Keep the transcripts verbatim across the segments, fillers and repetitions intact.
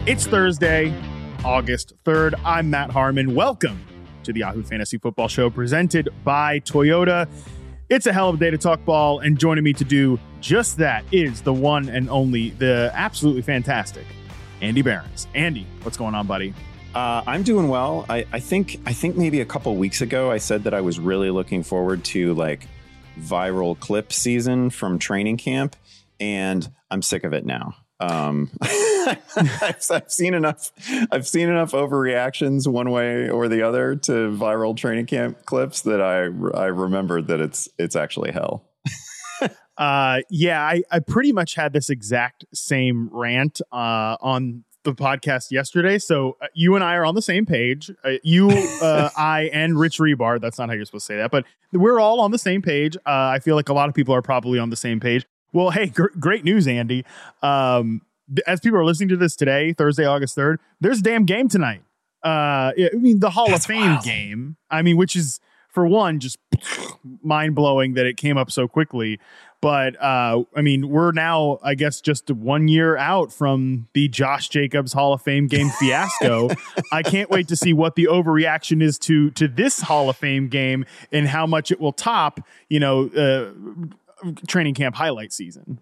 It's Thursday, August third. I'm Matt Harmon. Welcome to the Yahoo Fantasy Football Show presented by Toyota. It's a hell of a day to talk ball, and joining me to do just that is the one and only, the absolutely fantastic Andy Behrens. Andy, what's going on, buddy? Uh, I'm doing well. I, I think I think maybe a couple weeks ago I said that I was really looking forward to like viral clip season from training camp, and I'm sick of it now. Um, I've, I've seen enough. I've seen enough overreactions one way or the other to viral training camp clips that I I remembered that it's it's actually hell. uh, yeah, I, I pretty much had this exact same rant uh, on the podcast yesterday. So uh, you and I are on the same page. Uh, you, uh, I, and Rich Rebar. That's not how you're supposed to say that, but we're all on the same page. Uh, I feel like a lot of people are probably on the same page. Well, hey, gr- great news, Andy. Um, th- as people are listening to this today, Thursday, August third, there's a damn game tonight. Uh, I mean, the Hall That's of Fame wild. game. I mean, which is, for one, just mind-blowing that it came up so quickly. But, uh, I mean, we're now, I guess, just one year out from the Josh Jacobs Hall of Fame game fiasco. I can't wait to see what the overreaction is to to this Hall of Fame game and how much it will top, you know, uh, training camp highlight season.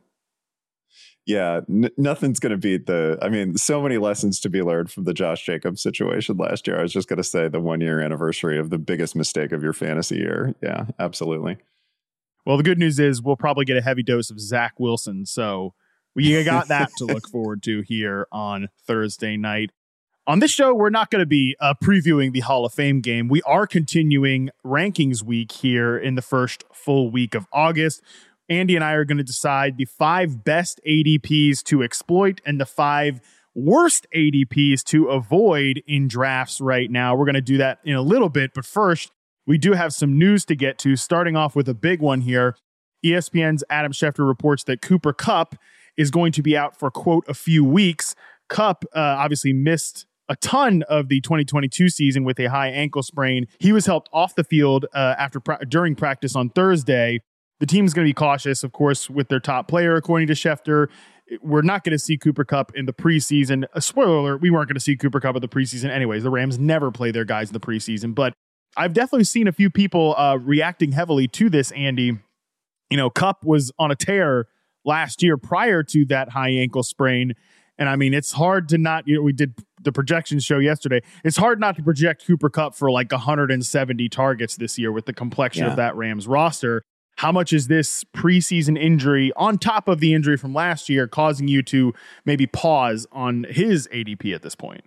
Yeah, n- nothing's going to beat the, I mean, so many lessons to be learned from the Josh Jacobs situation last year. I was just going to say the one year anniversary of the biggest mistake of your fantasy year. Yeah, absolutely. Well, the good news is we'll probably get a heavy dose of Zach Wilson. So we got that to look forward to here on Thursday night. On this show, we're not going to be uh, previewing the Hall of Fame game. We are continuing rankings week here in the first full week of August. Andy and I are going to decide the five best A D Ps to exploit and the five worst A D Ps to avoid in drafts right now. We're going to do that in a little bit, but first, we do have some news to get to, starting off with a big one here. E S P N's Adam Schefter reports that Cooper Kupp is going to be out for, quote, a few weeks. Kupp uh, obviously missed a ton of the twenty twenty-two season with a high ankle sprain. He was helped off the field uh, after pra- during practice on Thursday. The team's going to be cautious, of course, with their top player, according to Schefter. We're not going to see Cooper Kupp in the preseason. A spoiler alert, we weren't going to see Cooper Kupp in the preseason anyways. The Rams never play their guys in the preseason, but I've definitely seen a few people uh, reacting heavily to this, Andy. You know, Kupp was on a tear last year prior to that high ankle sprain. And I mean, it's hard to not, you know, we did the projections show yesterday. It's hard not to project Cooper Kupp for like one hundred seventy targets this year with the complexion Yeah. of that Rams roster. How much is this preseason injury on top of the injury from last year causing you to maybe pause on his A D P at this point?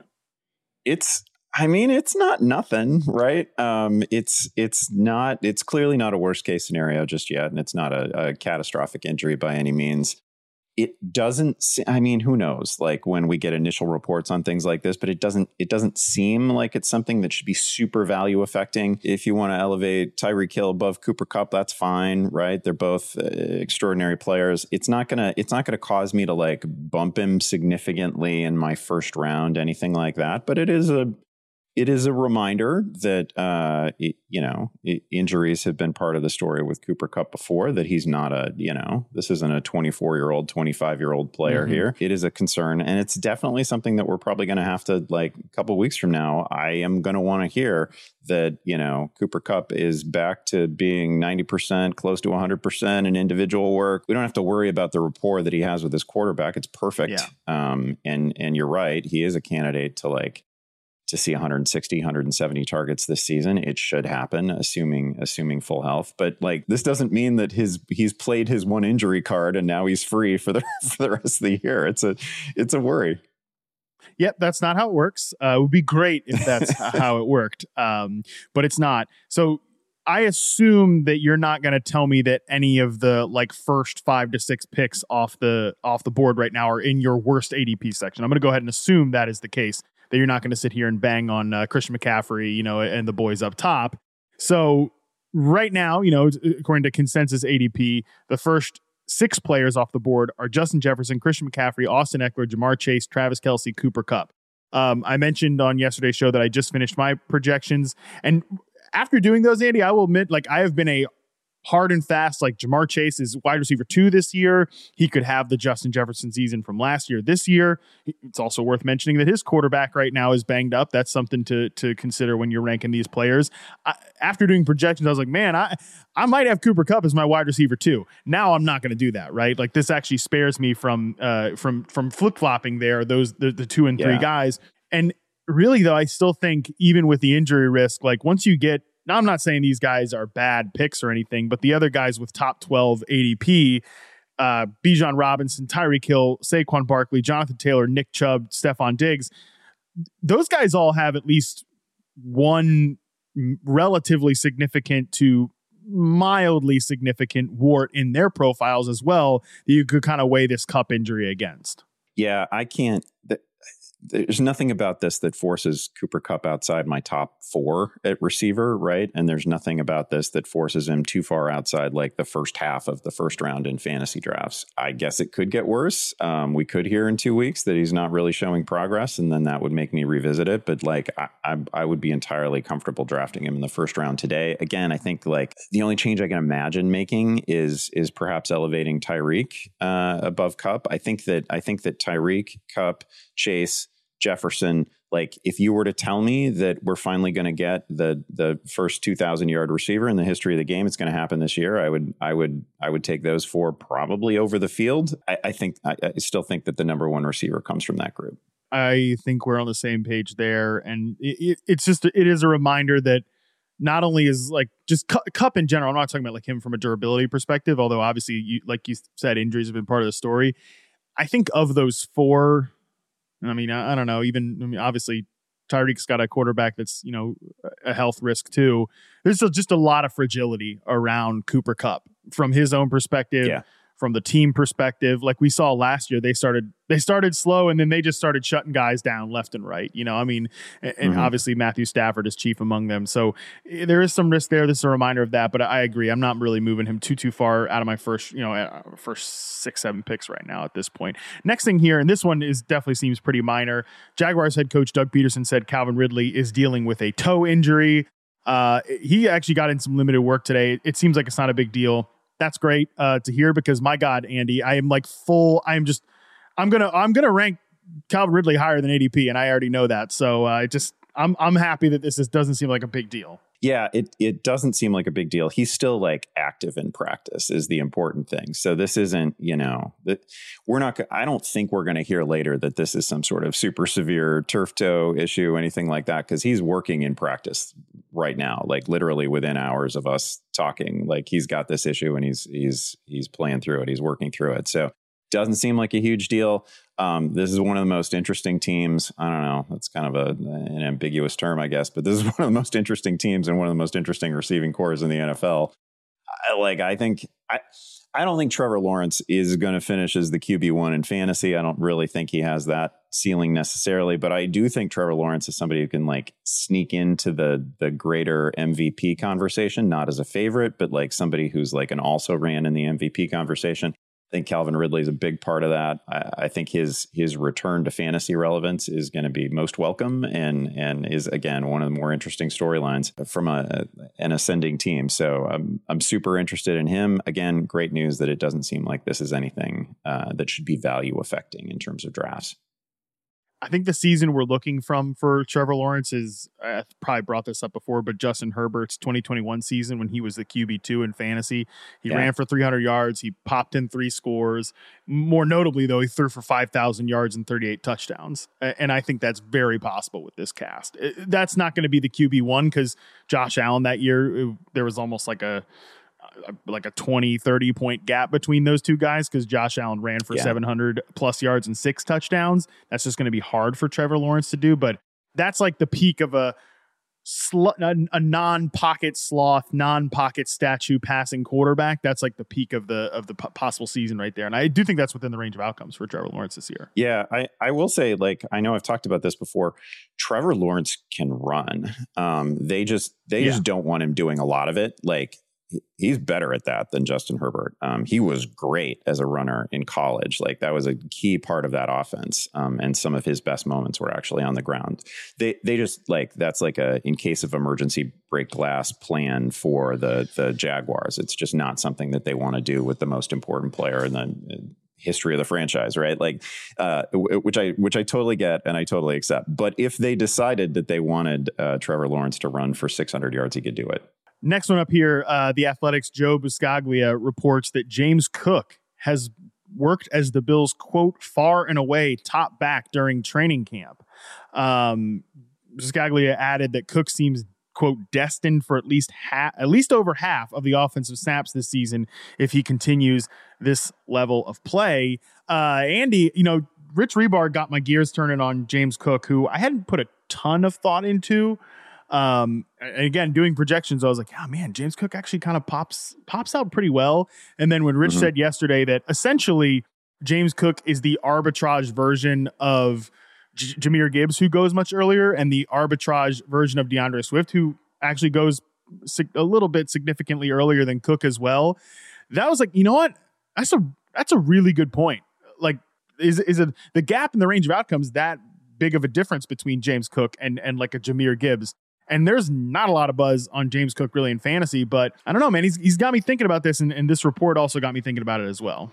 It's, I mean, it's not nothing, right? Um, it's it's not. It's clearly not a worst case scenario just yet, and it's not a, a catastrophic injury by any means. It doesn't. se- I mean, who knows? Like when we get initial reports on things like this, but it doesn't. It doesn't seem like it's something that should be super value affecting. If you want to elevate Tyreek Hill above Cooper Kupp, that's fine, right? They're both uh, extraordinary players. It's not gonna. It's not gonna cause me to like bump him significantly in my first round, anything like that. But it is a. It is a reminder that, uh, it, you know, it, injuries have been part of the story with Cooper Kupp before, that he's not a, you know, this isn't a twenty-four-year-old, twenty-five-year-old player mm-hmm. here. It is a concern. And it's definitely something that we're probably going to have to, like, a couple of weeks from now, I am going to want to hear that, you know, Cooper Kupp is back to being ninety percent, close to one hundred percent in individual work. We don't have to worry about the rapport that he has with his quarterback. It's perfect. Yeah. Um, and, and you're right. He is a candidate to, like, to see one hundred sixty, one hundred seventy targets this season. It should happen, assuming assuming full health. But like, this doesn't mean that his he's played his one injury card and now he's free for the for the rest of the year. It's a it's a worry. Yep, that's not how it works. Uh, it would be great if that's how it worked, um, but it's not. So I assume that you're not going to tell me that any of the like first five to six picks off the off the board right now are in your worst A D P section. I'm going to go ahead and assume that is the case, that you're not going to sit here and bang on uh, Christian McCaffrey, you know, and the boys up top. So right now, you know, according to consensus A D P, the first six players off the board are Justin Jefferson, Christian McCaffrey, Austin Eckler, Jamar Chase, Travis Kelce, Cooper Kupp. Um, I mentioned on yesterday's show that I just finished my projections, and after doing those, Andy, I will admit, like, I have been a hard and fast, like Jamar Chase is wide receiver two this year. He could have the Justin Jefferson season from last year this year. It's also worth mentioning that his quarterback right now is banged up. That's something to to consider when you're ranking these players. I, after doing projections, I was like, man, I I might have Cooper Kupp as my wide receiver too. Now I'm not going to do that, right? Like this actually spares me from uh from from flip flopping there. Those the, the two and three Yeah. guys. And really though, I still think even with the injury risk, like once you get now, I'm not saying these guys are bad picks or anything, but the other guys with top twelve A D P, uh, Bijan Robinson, Tyreek Hill, Saquon Barkley, Jonathan Taylor, Nick Chubb, Stephon Diggs, those guys all have at least one relatively significant to mildly significant wart in their profiles as well that you could kind of weigh this Kupp injury against. Yeah, I can't. Th- there's nothing about this that forces Cooper Kupp outside my top four at receiver, right? And there's nothing about this that forces him too far outside like the first half of the first round in fantasy drafts. I guess it could get worse. Um, we could hear in two weeks that he's not really showing progress, and then that would make me revisit it. But like, I, I, I would be entirely comfortable drafting him in the first round today. Again, I think like the only change I can imagine making is is perhaps elevating Tyreek uh, above Kupp. I think that I think that Tyreek, Kupp, Chase, Jefferson, like if you were to tell me that we're finally going to get the the first two thousand yard receiver in the history of the game, it's going to happen this year, I would I would I would take those four probably over the field. I, I think I, I still think that the number one receiver comes from that group. I think we're on the same page there, and it, it, it's just it is a reminder that not only is like just Kupp in general. I'm not talking about like him from a durability perspective, although obviously, you, like you said, injuries have been part of the story. I think of those four. I mean, I, I don't know. Even I mean, obviously, Tyreek's got a quarterback that's, you know, a health risk too. There's just a lot of fragility around Cooper Kupp from his own perspective, Yeah. from the team perspective. Like we saw last year, they started they started slow and then they just started shutting guys down left and right. You know, I mean, and, and Mm-hmm. obviously Matthew Stafford is chief among them. So eh, there is some risk there. This is a reminder of that. But I agree. I'm not really moving him too, too far out of my first, you know, uh, first six, seven picks right now at this point. Next thing here, and this one is definitely seems pretty minor. Jaguars head coach Doug Peterson said Calvin Ridley is dealing with a toe injury. Uh, he actually got in some limited work today. It seems like it's not a big deal. That's great uh, to hear because my God, Andy, I am like full. I am just, I'm gonna, I'm gonna rank Calvin Ridley higher than A D P, and I already know that. So I uh, just, I'm, I'm happy that this is, doesn't seem like a big deal. Yeah, it it doesn't seem like a big deal. He's still like active in practice is the important thing. So this isn't, you know, that we're not. I don't think we're going to hear later that this is some sort of super severe turf toe issue, anything like that, because he's working in practice right now, like literally within hours of us talking. Like he's got this issue and he's he's he's playing through it. He's working through it. So doesn't seem like a huge deal. Um, this is one of the most interesting teams. I don't know. That's kind of a, an ambiguous term, I guess, but this is one of the most interesting teams and one of the most interesting receiving cores in the N F L. I, like, I think, I, I don't think Trevor Lawrence is going to finish as the Q B one in fantasy. I don't really think he has that ceiling necessarily, but I do think Trevor Lawrence is somebody who can like sneak into the, the greater M V P conversation, not as a favorite, but like somebody who's like an also ran in the M V P conversation. I think Calvin Ridley is a big part of that. I, I think his his return to fantasy relevance is going to be most welcome and and is, again, one of the more interesting storylines from a, an ascending team. So I'm, I'm super interested in him. Again, great news that it doesn't seem like this is anything uh, that should be value affecting in terms of drafts. I think the season we're looking from for Trevor Lawrence is, I probably brought this up before, but Justin Herbert's twenty twenty-one season when he was the Q B two in fantasy. He Yeah. ran for three hundred yards. He popped in three scores. More notably, though, he threw for five thousand yards and thirty-eight touchdowns. And I think that's very possible with this cast. That's not going to be the Q B one because Josh Allen that year, there was almost like a like a twenty, thirty point gap between those two guys because Josh Allen ran for Yeah. seven hundred plus yards and six touchdowns. That's just going to be hard for Trevor Lawrence to do, but that's like the peak of a sl- a, a non-pocket sloth, non-pocket statue passing quarterback. That's like the peak of the of the p- possible season right there. And I do think that's within the range of outcomes for Trevor Lawrence this year. Yeah, I, I will say, like, I know I've talked about this before. Trevor Lawrence can run. Um, they just they Yeah. just don't want him doing a lot of it. Like, he's better at that than Justin Herbert. Um, he was great as a runner in college. Like that was a key part of that offense. Um, and some of his best moments were actually on the ground. They they just like, that's like a, in case of emergency break glass plan for the, the Jaguars. It's just not something that they want to do with the most important player in the history of the franchise. Right. Like, uh, which I, which I totally get and I totally accept. But if they decided that they wanted uh, Trevor Lawrence to run for six hundred yards, he could do it. Next one up here, uh, the Athletics' Joe Buscaglia reports that James Cook has worked as the Bills' quote, far and away top back during training camp. Um, Buscaglia added that Cook seems, quote, destined for at least half, at least over half of the offensive snaps this season if he continues this level of play. Uh, Andy, you know, Rich Rebar got my gears turning on James Cook, who I hadn't put a ton of thought into. Um, and again, doing projections, I was like, oh man, James Cook actually kind of pops, pops out pretty well. And then when Rich mm-hmm. said yesterday that essentially James Cook is the arbitrage version of J- Jahmyr Gibbs, who goes much earlier, and the arbitrage version of DeAndre Swift, who actually goes sig- a little bit significantly earlier than Cook as well. That was like, you know what? That's a, that's a really good point. Like, is, is it the gap in the range of outcomes that big of a difference between James Cook and, and like a Jahmyr Gibbs? And there's not a lot of buzz on James Cook really in fantasy, but I don't know, man. He's he's got me thinking about this, and, and this report also got me thinking about it as well.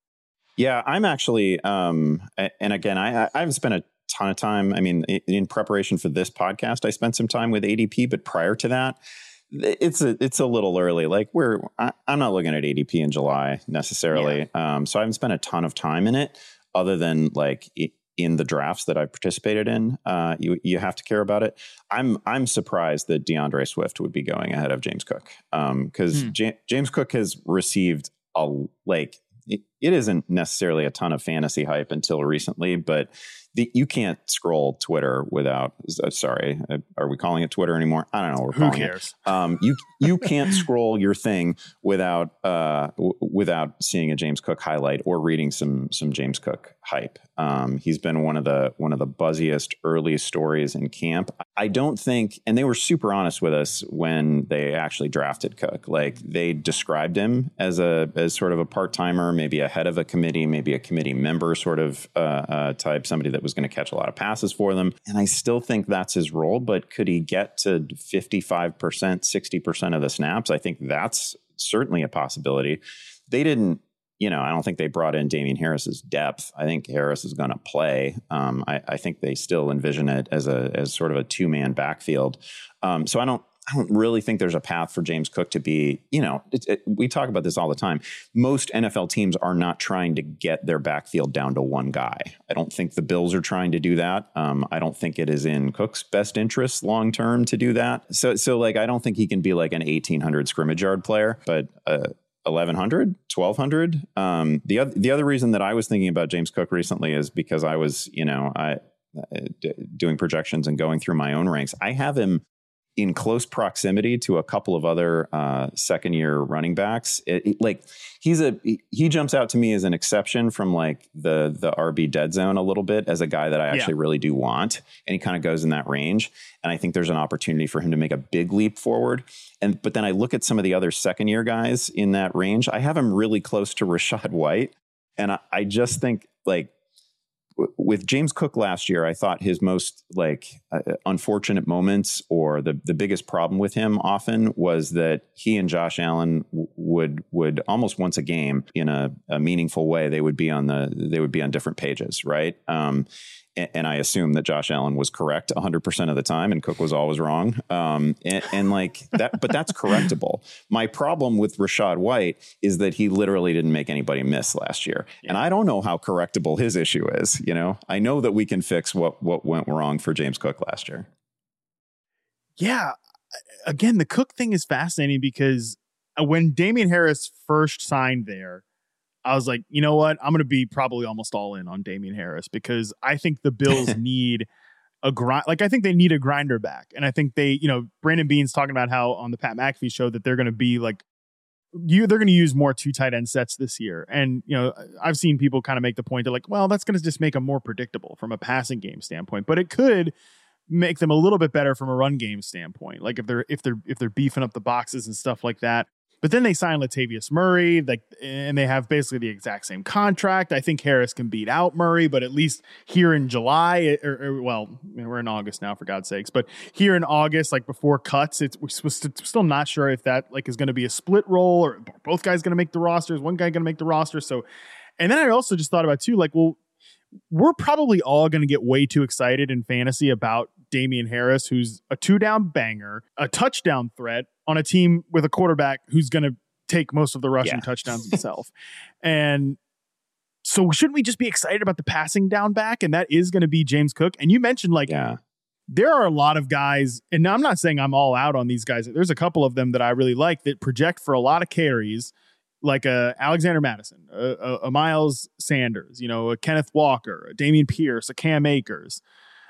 Yeah, I'm actually, um, and again, I, I haven't spent a ton of time. I mean, in preparation for this podcast, I spent some time with A D P, but prior to that, it's a it's a little early. Like we're, I, I'm not looking at A D P in July necessarily, yeah. um, so I haven't spent a ton of time in it, other than like. It, in the drafts that I've participated in, uh, you you have to care about it. I'm I'm surprised that DeAndre Swift would be going ahead of James Cook, because um, hmm. J- James Cook has received a like it, it isn't necessarily a ton of fantasy hype until recently, but the, you can't scroll Twitter without. Uh, sorry, uh, are we calling it Twitter anymore? I don't know. What we're Who calling cares? It. Um, you you can't scroll your thing without uh, w- without seeing a James Cook highlight or reading some some James Cook hype. Um, he's been one of the one of the buzziest early stories in camp. I don't think, and they were super honest with us when they actually drafted Cook. Like they described him as a as sort of a part timer, maybe a head of a committee, maybe a committee member sort of uh, uh, type, somebody that was going to catch a lot of passes for them. And I still think that's his role, but could he get to fifty-five percent, sixty percent of the snaps? I think that's certainly a possibility. They didn't, you know, I don't think they brought in Damian Harris's depth. I think Harris is going to play. Um, I, I think they still envision it as a, as sort of a two man backfield. Um, so I don't, I don't really think there's a path for James Cook to be, you know, it, it, we talk about this all the time. Most N F L teams are not trying to get their backfield down to one guy. I don't think the Bills are trying to do that. Um, I don't think it is in Cook's best interest long term to do that. So, so like, I don't think he can be like an eighteen hundred scrimmage yard player, but uh, eleven hundred, twelve hundred. Um, the other, the other reason that I was thinking about James Cook recently is because I was, you know, I uh, d- doing projections and going through my own ranks. I have him in close proximity to a couple of other uh, second year running backs. It, it, like he's a, he jumps out to me as an exception from like the, the R B dead zone a little bit as a guy that I actually yeah. really do want. And he kind of goes in that range. And I think there's an opportunity for him to make a big leap forward. And, but then I look at some of the other second year guys in that range. I have him really close to Rachaad White. And I, I just think like, with James Cook last year, I thought his most like uh, unfortunate moments or the, the biggest problem with him often was that he and Josh Allen w- would would almost once a game in a, a meaningful way. They would be on the they would be on different pages. Right. Um, and, and I assume that Josh Allen was correct one hundred percent of the time and Cook was always wrong. Um, and, and like that. But that's correctable. My problem with Rachaad White is that he literally didn't make anybody miss last year. Yeah. And I don't know how correctable his issue is. You know, I know that we can fix what what went wrong for James Cook last year. Yeah. Again, the Cook thing is fascinating because when Damian Harris first signed there, I was like, you know what? I'm going to be probably almost all in on Damian Harris because I think the Bills need a grind. Like, I think they need a grinder back. And I think they, you know, Brandon Beane's talking about how on the Pat McAfee show that they're going to be like, you, they're going to use more two tight end sets this year. And, you know, I've seen people kind of make the point of like, well, that's going to just make them more predictable from a passing game standpoint, but it could make them a little bit better from a run game standpoint. Like if they're, if they're, if they're beefing up the boxes and stuff like that. But then they signed Latavius Murray, like, and they have basically the exact same contract. I think Harris can beat out Murray, but at least here in July, or, or well, we're in August now, for God's sakes. But here in August, like before cuts, it's we're still not sure if that like is going to be a split role or both guys going to make the rosters, one guy going to make the roster. So, and then I also just thought about too, like, well, we're probably all going to get way too excited in fantasy about Damian Harris, who's a two-down banger, a touchdown threat on a team with a quarterback who's going to take most of the rushing yeah. touchdowns himself. And so shouldn't we just be excited about the passing down back? And that is going to be James Cook. And you mentioned like, yeah. there are a lot of guys, and I'm not saying I'm all out on these guys. There's a couple of them that I really like that project for a lot of carries, like a Alexander Madison, a, a, a Miles Sanders, you know, a Kenneth Walker, a Dameon Pierce, a Cam Akers.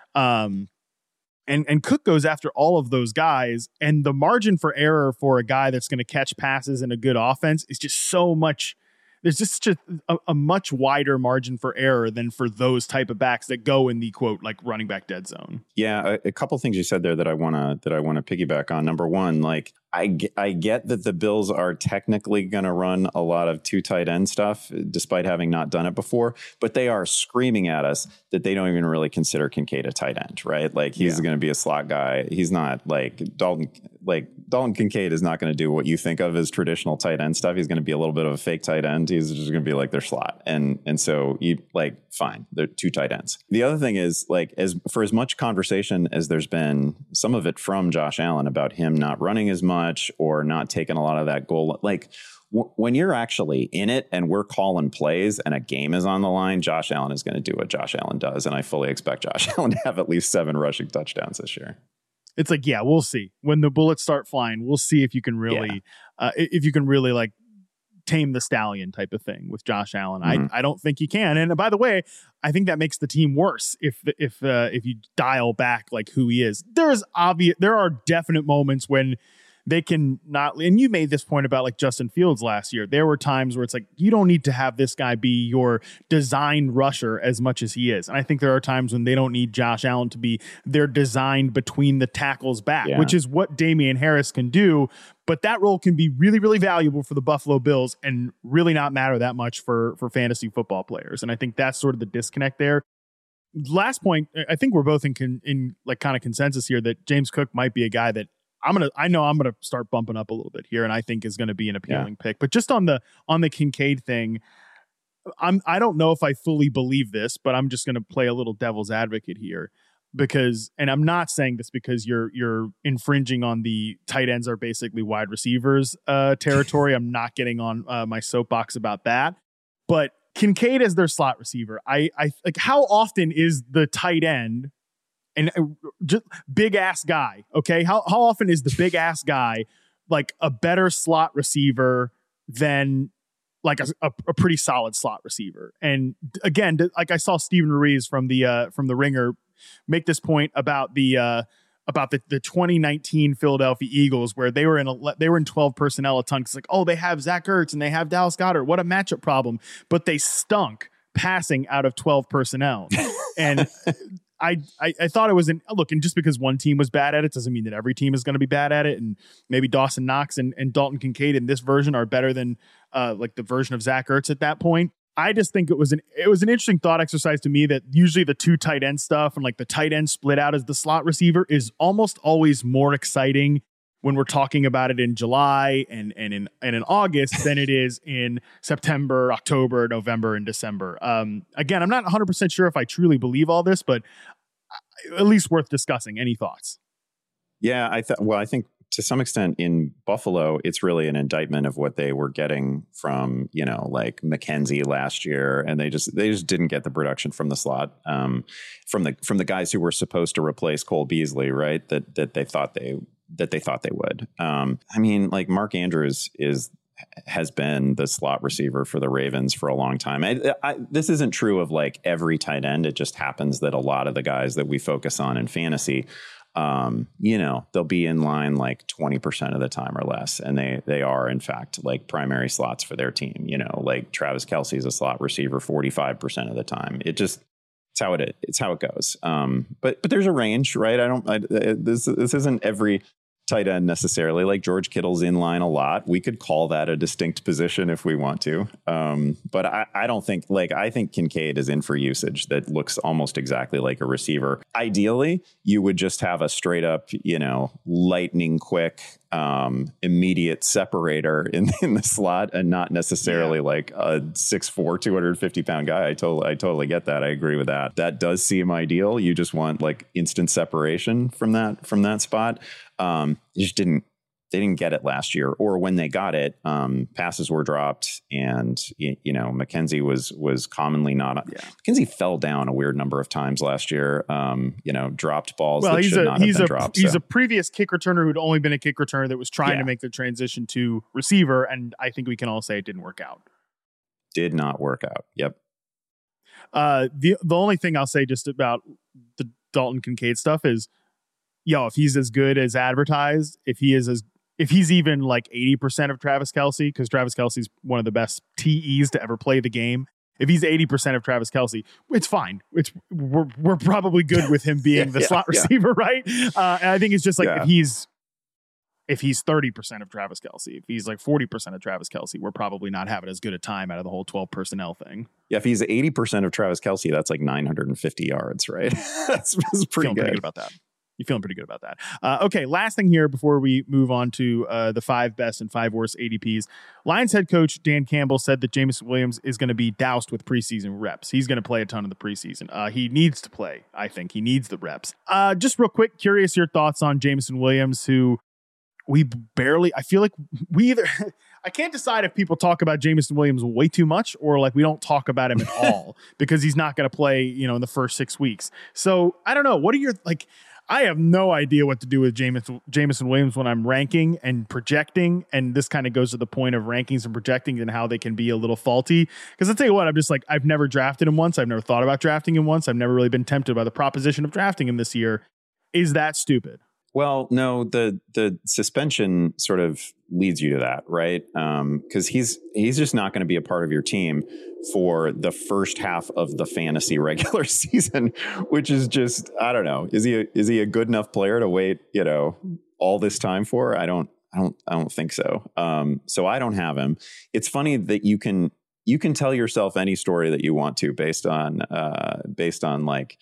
Um, and, and Cook goes after all of those guys, and the margin for error for a guy that's going to catch passes in a good offense is just so much. There's just a, a, a much wider margin for error than for those type of backs that go in the quote, like running back dead zone. Yeah. A, a couple things you said there that I want to, that I want to piggyback on. Number one, like I, I get that the Bills are technically going to run a lot of two tight end stuff, despite having not done it before, but they are screaming at us that they don't even really consider Kincaid a tight end, right? Like he's yeah. going to be a slot guy. He's not like Dalton, like Dalton Kincaid is not going to do what you think of as traditional tight end stuff. He's going to be a little bit of a fake tight end. He's just going to be like their slot. And, and so you like, fine, they're two tight ends. The other thing is like, as for as much conversation as there's been, some of it from Josh Allen about him not running as much or not taking a lot of that goal, like w- when you're actually in it and we're calling plays and a game is on the line, Josh Allen is going to do what Josh Allen does. And I fully expect Josh Allen to have at least seven rushing touchdowns this year. It's like, yeah, we'll see when the bullets start flying. We'll see if you can really, yeah. uh, if you can really like tame the stallion type of thing with Josh Allen. Mm-hmm. I I don't think you can. And by the way, I think that makes the team worse if if uh, if you dial back like who he is. There is obvious. There are definite moments when they can not, and you made this point about like Justin Fields last year. There were times where it's like, you don't need to have this guy be your designed rusher as much as he is. And I think there are times when they don't need Josh Allen to be their designed between the tackles back, yeah. which is what Damian Harris can do. But that role can be really, really valuable for the Buffalo Bills and really not matter that much for, for fantasy football players. And I think that's sort of the disconnect there. Last point, I think we're both in, con, in like kind of consensus here that James Cook might be a guy that I'm going to, I know I'm going to start bumping up a little bit here, and I think is going to be an appealing yeah. pick. But just on the, on the Kincaid thing, I'm, I don't know if I fully believe this, but I'm just going to play a little devil's advocate here because, and I'm not saying this because you're, you're infringing on the tight ends are basically wide receivers uh, territory. I'm not getting on uh, my soapbox about that, but Kincaid as their slot receiver. I, I like how often is the tight end and just big ass guy. Okay. How, how often is the big ass guy like a better slot receiver than like a, a, a pretty solid slot receiver? And again, like I saw Steven Ruiz from the, uh, from the Ringer make this point about the, uh, about the, the twenty nineteen Philadelphia Eagles, where they were in a, they were in twelve personnel a ton. It's like, oh, they have Zach Ertz and they have Dallas Goedert. What a matchup problem. But they stunk passing out of twelve personnel. And I, I, I thought it was an look, and just because one team was bad at it doesn't mean that every team is going to be bad at it. And maybe Dawson Knox and, and Dalton Kincaid in this version are better than uh, like the version of Zach Ertz at that point. I just think it was an it was an interesting thought exercise to me that usually the two tight end stuff and like the tight end split out as the slot receiver is almost always more exciting when we're talking about it in July and and in and in August than it is in September, October, November, and December. Um, again, I'm not one hundred percent sure if I truly believe all this, but at least worth discussing. Any thoughts? Yeah, I thought. Well, I think to some extent in Buffalo, it's really an indictment of what they were getting from, you know, like McKenzie last year, and they just they just didn't get the production from the slot, um, from the from the guys who were supposed to replace Cole Beasley, right? That that they thought they that they thought they would. Um, I mean, like Mark Andrews is has been the slot receiver for the Ravens for a long time. I, I, this isn't true of like every tight end. It just happens that a lot of the guys that we focus on in fantasy, um, you know, they'll be in line like twenty percent of the time or less. And they, they are in fact like primary slots for their team. You know, like Travis Kelce is a slot receiver forty-five percent of the time. It just, it's how it, it's how it goes. Um, but, but there's a range, right? I don't, I, this, this isn't every tight end necessarily. Like George Kittle's in line a lot. We could call that a distinct position if we want to. Um, but I, I don't think like I think Kincaid is in for usage that looks almost exactly like a receiver. Ideally, you would just have a straight up, you know, lightning quick, um, immediate separator in, in the slot and not necessarily yeah. like a six foot four, two hundred fifty pound guy. I totally, I totally get that. I agree with that. That does seem ideal. You just want like instant separation from that, from that spot. Um, you just didn't, they didn't get it last year, or when they got it, um, passes were dropped, and you, you know McKenzie was was commonly not. Yeah. McKenzie fell down a weird number of times last year. Um, you know, dropped balls well, that he's should a, not he's have been a, dropped. He's so. a previous kick returner who'd only been a kick returner that was trying yeah. to make the transition to receiver, and I think we can all say it didn't work out. Did not work out. Yep. Uh, the the only thing I'll say just about the Dalton Kincaid stuff is, yo, if he's as good as advertised, if he is as if he's even like eighty percent of Travis Kelce, because Travis Kelce's one of the best T Es to ever play the game. If he's eighty percent of Travis Kelce, it's fine. It's we're we're probably good with him being yeah, the yeah, slot yeah. receiver, right? Uh, and I think it's just like yeah. if he's if he's thirty percent of Travis Kelce, if he's like forty percent of Travis Kelce, we're probably not having as good a time out of the whole twelve personnel thing. Yeah, if he's eighty percent of Travis Kelce, that's like nine hundred fifty yards, right? that's, that's pretty Feeling good. pretty good about that. You're feeling pretty good about that. Uh, okay, last thing here before we move on to uh, the five best and five worst A D Ps. Lions head coach Dan Campbell said that Jameson Williams is going to be doused with preseason reps. He's going to play a ton of the preseason. Uh, he needs to play, I think. He needs the reps. Uh, just real quick, curious your thoughts on Jameson Williams, who we barely, I feel like we either... I can't decide if people talk about Jameson Williams way too much or like we don't talk about him at all because he's not going to play, you know, in the first six weeks. So I don't know. What are your like... I have no idea what to do with Jameson, Jameson Williams when I'm ranking and projecting. And this kind of goes to the point of rankings and projecting and how they can be a little faulty. Because I'll tell you what, I'm just like, I've never drafted him once. I've never thought about drafting him once. I've never really been tempted by the proposition of drafting him this year. Is that stupid? Well, no, the the suspension sort of leads you to that, right? Um, because he's he's just not going to be a part of your team for the first half of the fantasy regular season, which is just, I don't know. Is he a, is he a good enough player to wait, you know, all this time for? I don't I don't I don't think so. Um, so I don't have him. It's funny that you can you can tell yourself any story that you want to based on uh, based on like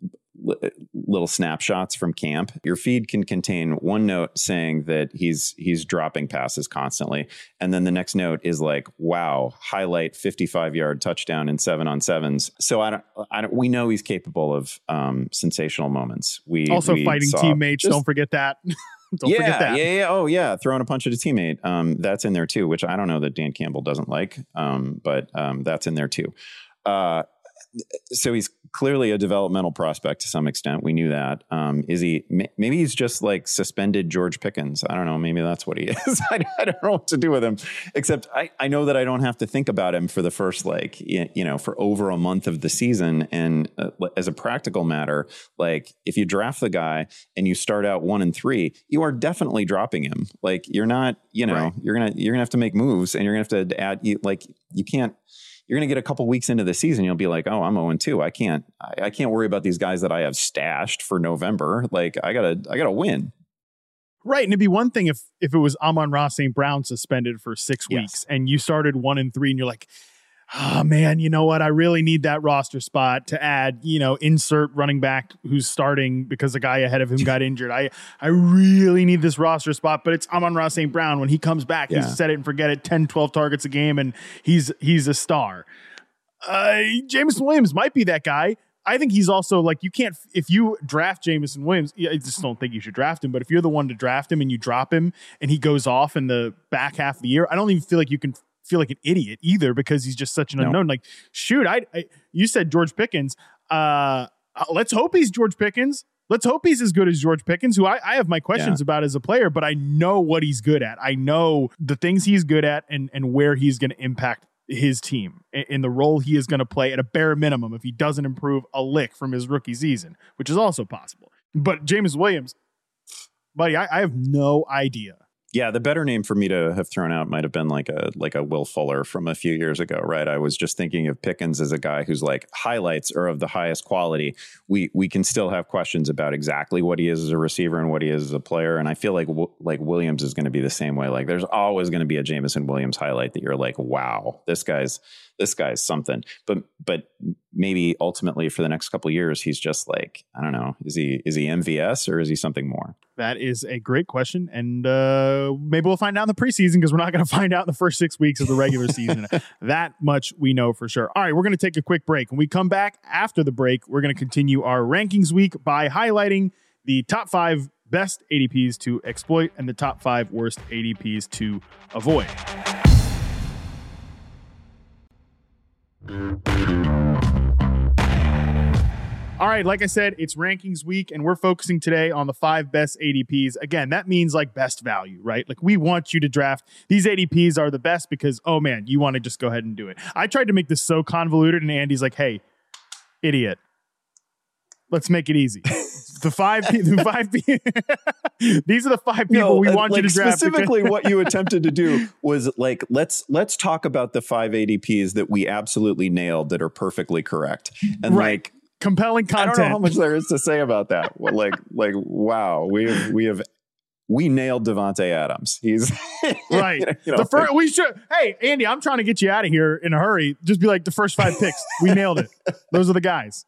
little snapshots from camp. Your feed can contain one note saying that he's he's dropping passes constantly, and then the next note is like, wow, highlight fifty-five yard touchdown in seven on sevens. So I don't I don't we know he's capable of um sensational moments. We also we fighting teammates, just, don't forget that. Don't yeah, forget that. Yeah, yeah, oh yeah, throwing a punch at a teammate. Um that's in there too, which I don't know that Dan Campbell doesn't like. Um but um that's in there too. Uh So he's clearly a developmental prospect to some extent. We knew that. Um, is he? Maybe he's just like suspended George Pickens. I don't know. Maybe that's what he is. I, I don't know what to do with him. Except I, I know that I don't have to think about him for the first like you know for over a month of the season. And uh, as a practical matter, like if you draft the guy and you start out one and three, you are definitely dropping him. Like you're not. You know right. you're gonna you're gonna have to make moves, and you're gonna have to add. You, like you can't. You're going to get a couple weeks into the season. You'll be like, oh, I'm oh and two. I can't, I, I can't worry about these guys that I have stashed for November. Like I gotta, I gotta win. Right. And it'd be one thing if, if it was Amon-Ra Saint Brown suspended for six yes. weeks and you started one and three and you're like, oh man, you know what? I really need that roster spot to add, you know, insert running back who's starting because the guy ahead of him got injured. I, I really need this roster spot, but it's Amon-Ra Saint Brown. When he comes back, yeah. he's set it and forget it, ten, twelve targets a game, and he's, he's a star. Uh, Jameson Williams might be that guy. I think he's also like, you can't, if you draft Jameson Williams, I just don't think you should draft him. But if you're the one to draft him and you drop him and he goes off in the back half of the year, I don't even feel like you can feel like an idiot either because he's just such an no. unknown. Like, shoot, I, I you said George Pickens. Uh, let's hope he's George Pickens. Let's hope he's as good as George Pickens, who I, I have my questions yeah. about as a player, but I know what he's good at. I know the things he's good at and, and where he's going to impact his team in the role he is going to play at a bare minimum if he doesn't improve a lick from his rookie season, which is also possible. But James Williams, buddy, I, I have no idea. Yeah, the better name for me to have thrown out might have been like a like a Will Fuller from a few years ago, right? I was just thinking of Pickens as a guy whose like highlights are of the highest quality. We we can still have questions about exactly what he is as a receiver and what he is as a player, and I feel like like Williams is going to be the same way. Like there's always going to be a Jameson Williams highlight that you're like, wow, this guy's this guy's something. But but maybe ultimately for the next couple of years, he's just like, I don't know, is he is he M V S or is he something more? That is a great question. And uh, maybe we'll find out in the preseason because we're not going to find out in the first six weeks of the regular season. That much we know for sure. All right, we're going to take a quick break. When we come back after the break, we're going to continue our rankings week by highlighting the top five best A D Ps to exploit and the top five worst A D Ps to avoid. All right, like I said, it's rankings week, and we're focusing today on the five best A D Ps. Again, that means like best value, right? Like we want you to draft. These A D Ps are the best because, oh man, you want to just go ahead and do it. I tried to make this so convoluted, and Andy's like, hey, idiot, let's make it easy. The five, the five, these are the five people no, we want like you to draft. Specifically, what you attempted to do was like, let's let's talk about the five A D Ps that we absolutely nailed that are perfectly correct, and right. like compelling content. I don't know how much there is to say about that. Well, like, like wow, we have we have we nailed Devontae Adams. He's right. You know, the first, we should. Hey, Andy, I'm trying to get you out of here in a hurry. Just be like the first five picks. We nailed it. Those are the guys.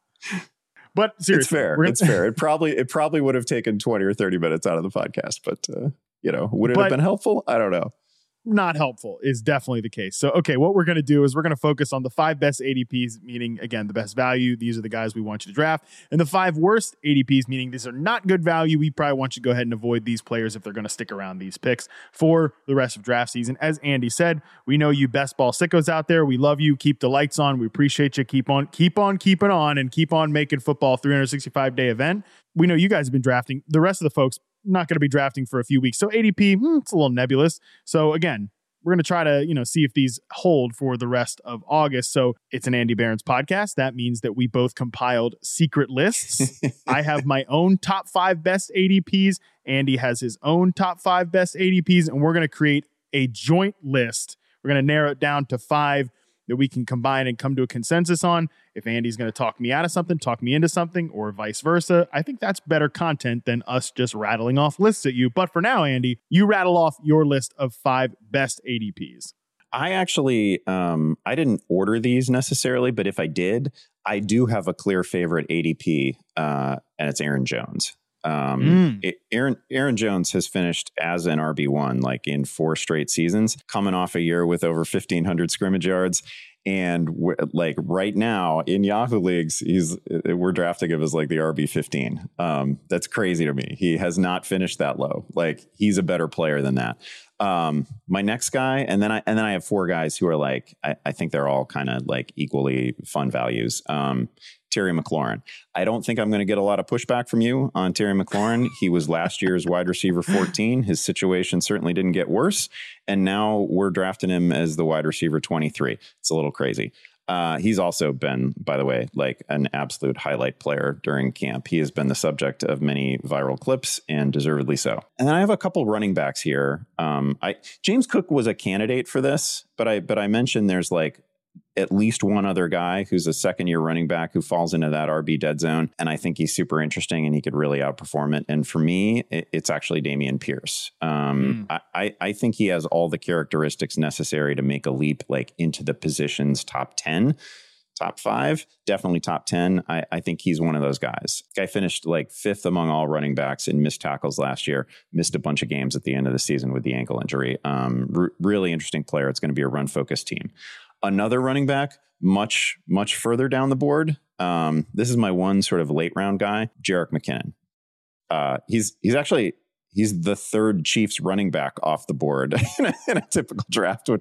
But seriously, it's fair. Gonna, it's fair. It probably it probably would have taken twenty or thirty minutes out of the podcast, but uh, you know, would it have been helpful? I don't know. Not helpful is definitely the case. So, okay, what we're going to do is we're going to focus on the five best A D Ps, meaning, again, the best value. These are the guys we want you to draft. And the five worst A D Ps, meaning these are not good value. We probably want you to go ahead and avoid these players if they're going to stick around these picks for the rest of draft season. As Andy said, we know you best ball sickos out there. We love you. Keep the lights on. We appreciate you. Keep on, keep on, keeping on, and keep on making football a three hundred sixty-five day event. We know you guys have been drafting. The rest of the folks, not going to be drafting for a few weeks. So A D P, hmm, it's a little nebulous. So again, we're going to try to, you know, see if these hold for the rest of August. So it's an Andy Behrens podcast. That means that we both compiled secret lists. I have my own top five best A D Ps. Andy has his own top five best A D Ps. And we're going to create a joint list. We're going to narrow it down to five that we can combine and come to a consensus on. If Andy's going to talk me out of something, talk me into something, or vice versa, I think that's better content than us just rattling off lists at you. But for now, Andy, you rattle off your list of five best A D Ps. I actually, um, I didn't order these necessarily, but if I did, I do have a clear favorite A D P, uh, and it's Aaron Jones. Um, mm. it, Aaron Aaron Jones has finished as an R B one like in four straight seasons, coming off a year with over fifteen hundred scrimmage yards. And like right now in Yahoo leagues, he's we're drafting him as like the R B fifteen. Um, that's crazy to me. He has not finished that low. Like he's a better player than that. Um, my next guy, and then I and then I have four guys who are like I, I think they're all kind of like equally fun values. Um, Terry McLaurin. I don't think I'm going to get a lot of pushback from you on Terry McLaurin. He was last year's wide receiver fourteen. His situation certainly didn't get worse. And now we're drafting him as the wide receiver twenty-three. It's a little crazy. Uh, he's also been, by the way, like an absolute highlight player during camp. He has been the subject of many viral clips and deservedly so. And then I have a couple running backs here. Um, I James Cook was a candidate for this, but I but I mentioned there's like at least one other guy who's a second year running back who falls into that R B dead zone. And I think he's super interesting and he could really outperform it. And for me, it, it's actually Dameon Pierce. Um, mm. I, I think he has all the characteristics necessary to make a leap like into the position's top ten, top five, definitely top ten. I, I think he's one of those guys. Guy finished like fifth among all running backs in missed tackles last year, missed a bunch of games at the end of the season with the ankle injury. Um, r- really interesting player. It's going to be a run focused team. Another running back, much, much further down the board. Um, this is my one sort of late round guy, Jerick McKinnon. Uh, he's he's actually he's the third Chiefs running back off the board in, a, in a typical draft, which I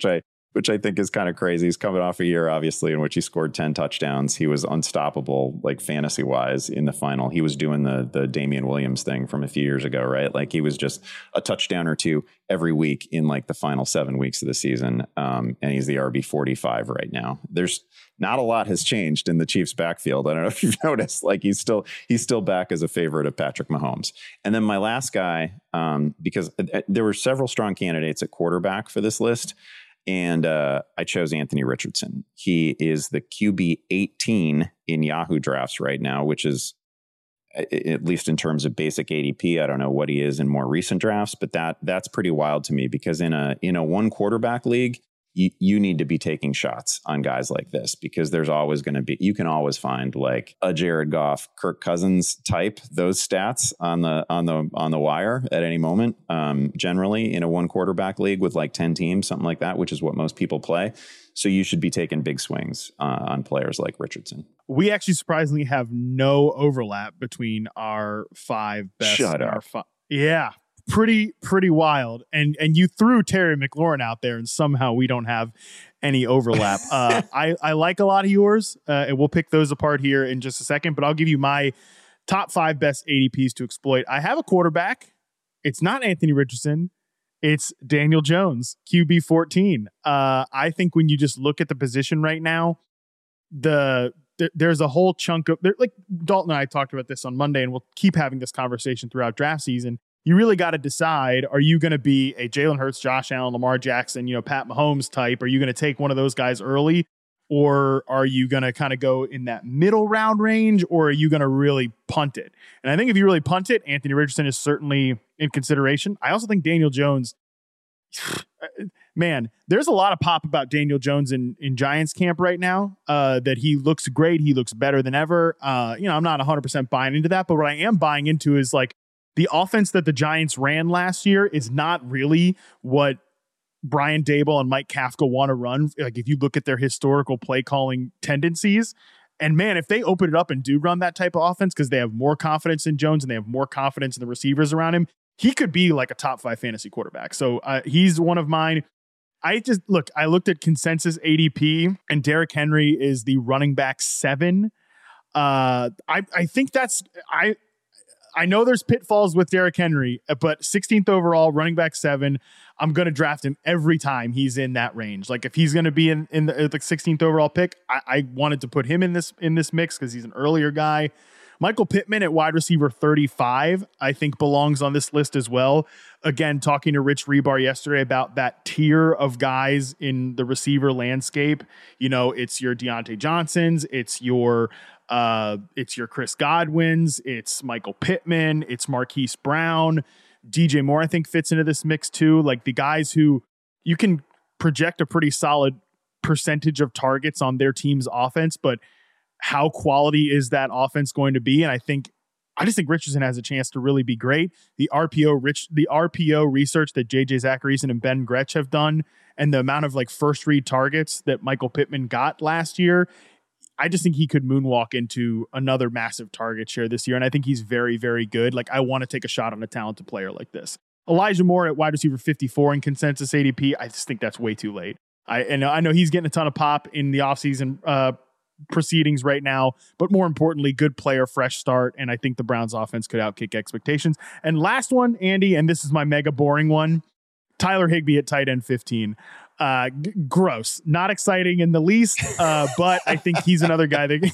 which I think is kind of crazy. He's coming off a year, obviously, in which he scored ten touchdowns. He was unstoppable, like fantasy wise, in the final. He was doing the the Damian Williams thing from a few years ago, right? Like he was just a touchdown or two every week in like the final seven weeks of the season. Um, and he's the R B forty-five right now. There's not a lot has changed in the Chiefs backfield. I don't know if you've noticed, like he's still, he's still back as a favorite of Patrick Mahomes. And then my last guy, um, because there were several strong candidates at quarterback for this list. And uh, I chose Anthony Richardson. He is the Q B eighteen in Yahoo drafts right now, which is, at least in terms of basic A D P, I don't know what he is in more recent drafts, but that that's pretty wild to me because in a in a one quarterback league, you, you need to be taking shots on guys like this because there's always going to be, you can always find like a Jared Goff, Kirk Cousins type, those stats on the, on the, on the wire at any moment. Um, generally in a one quarterback league with like ten teams, something like that, which is what most people play. So you should be taking big swings uh, on players like Richardson. We actually surprisingly have no overlap between our five best. Shut up. Our fi- yeah. Pretty, pretty wild. And and you threw Terry McLaurin out there and somehow we don't have any overlap. Uh, I, I like a lot of yours uh, and we'll pick those apart here in just a second, but I'll give you my top five best A D Ps to exploit. I have a quarterback. It's not Anthony Richardson. It's Daniel Jones, Q B fourteen. Uh, I think when you just look at the position right now, the th- there's a whole chunk of, like Dalton and I talked about this on Monday and we'll keep having this conversation throughout draft season. You really got to decide, are you going to be a Jalen Hurts, Josh Allen, Lamar Jackson, you know, Pat Mahomes type? Are you going to take one of those guys early? Or are you going to kind of go in that middle round range? Or are you going to really punt it? And I think if you really punt it, Anthony Richardson is certainly in consideration. I also think Daniel Jones, man, there's a lot of pop about Daniel Jones in, in Giants camp right now, uh, that he looks great. He looks better than ever. Uh, you know, I'm not one hundred percent buying into that. But what I am buying into is like, the offense that the Giants ran last year is not really what Brian Daboll and Mike Kafka want to run. Like if you look at their historical play calling tendencies, and man, if they open it up and do run that type of offense because they have more confidence in Jones and they have more confidence in the receivers around him, he could be like a top five fantasy quarterback. So uh, he's one of mine. I just look, I looked at consensus A D P and Derrick Henry is the running back seven. Uh, I, I think that's, I, I know there's pitfalls with Derrick Henry, but sixteenth overall, running back seven, I'm going to draft him every time he's in that range. Like if he's going to be in, in the, the sixteenth overall pick, I, I wanted to put him in this in this mix because he's an earlier guy. Michael Pittman at wide receiver thirty-five, I think belongs on this list as well. Again, talking to Rich Rebar yesterday about that tier of guys in the receiver landscape. You know, it's your Deontay Johnsons, it's your Uh, it's your Chris Godwins, it's Michael Pittman, it's Marquise Brown, D J Moore, I think fits into this mix too. Like the guys who you can project a pretty solid percentage of targets on their team's offense, but how quality is that offense going to be? And I think, I just think Richardson has a chance to really be great. The R P O rich, the R P O research that J J Zacharyson and Ben Gretsch have done, and the amount of like first read targets that Michael Pittman got last year, I just think he could moonwalk into another massive target share this year. And I think he's very, very good. Like I want to take a shot on a talented player like this. Elijah Moore at wide receiver fifty-four in consensus A D P. I just think that's way too late. I and I know he's getting a ton of pop in the offseason uh, proceedings right now, but more importantly, good player, fresh start. And I think the Browns offense could outkick expectations. And last one, Andy, and this is my mega boring one, Tyler Higbee at tight end fifteen. Uh, g- gross, not exciting in the least, uh, but I think he's another guy that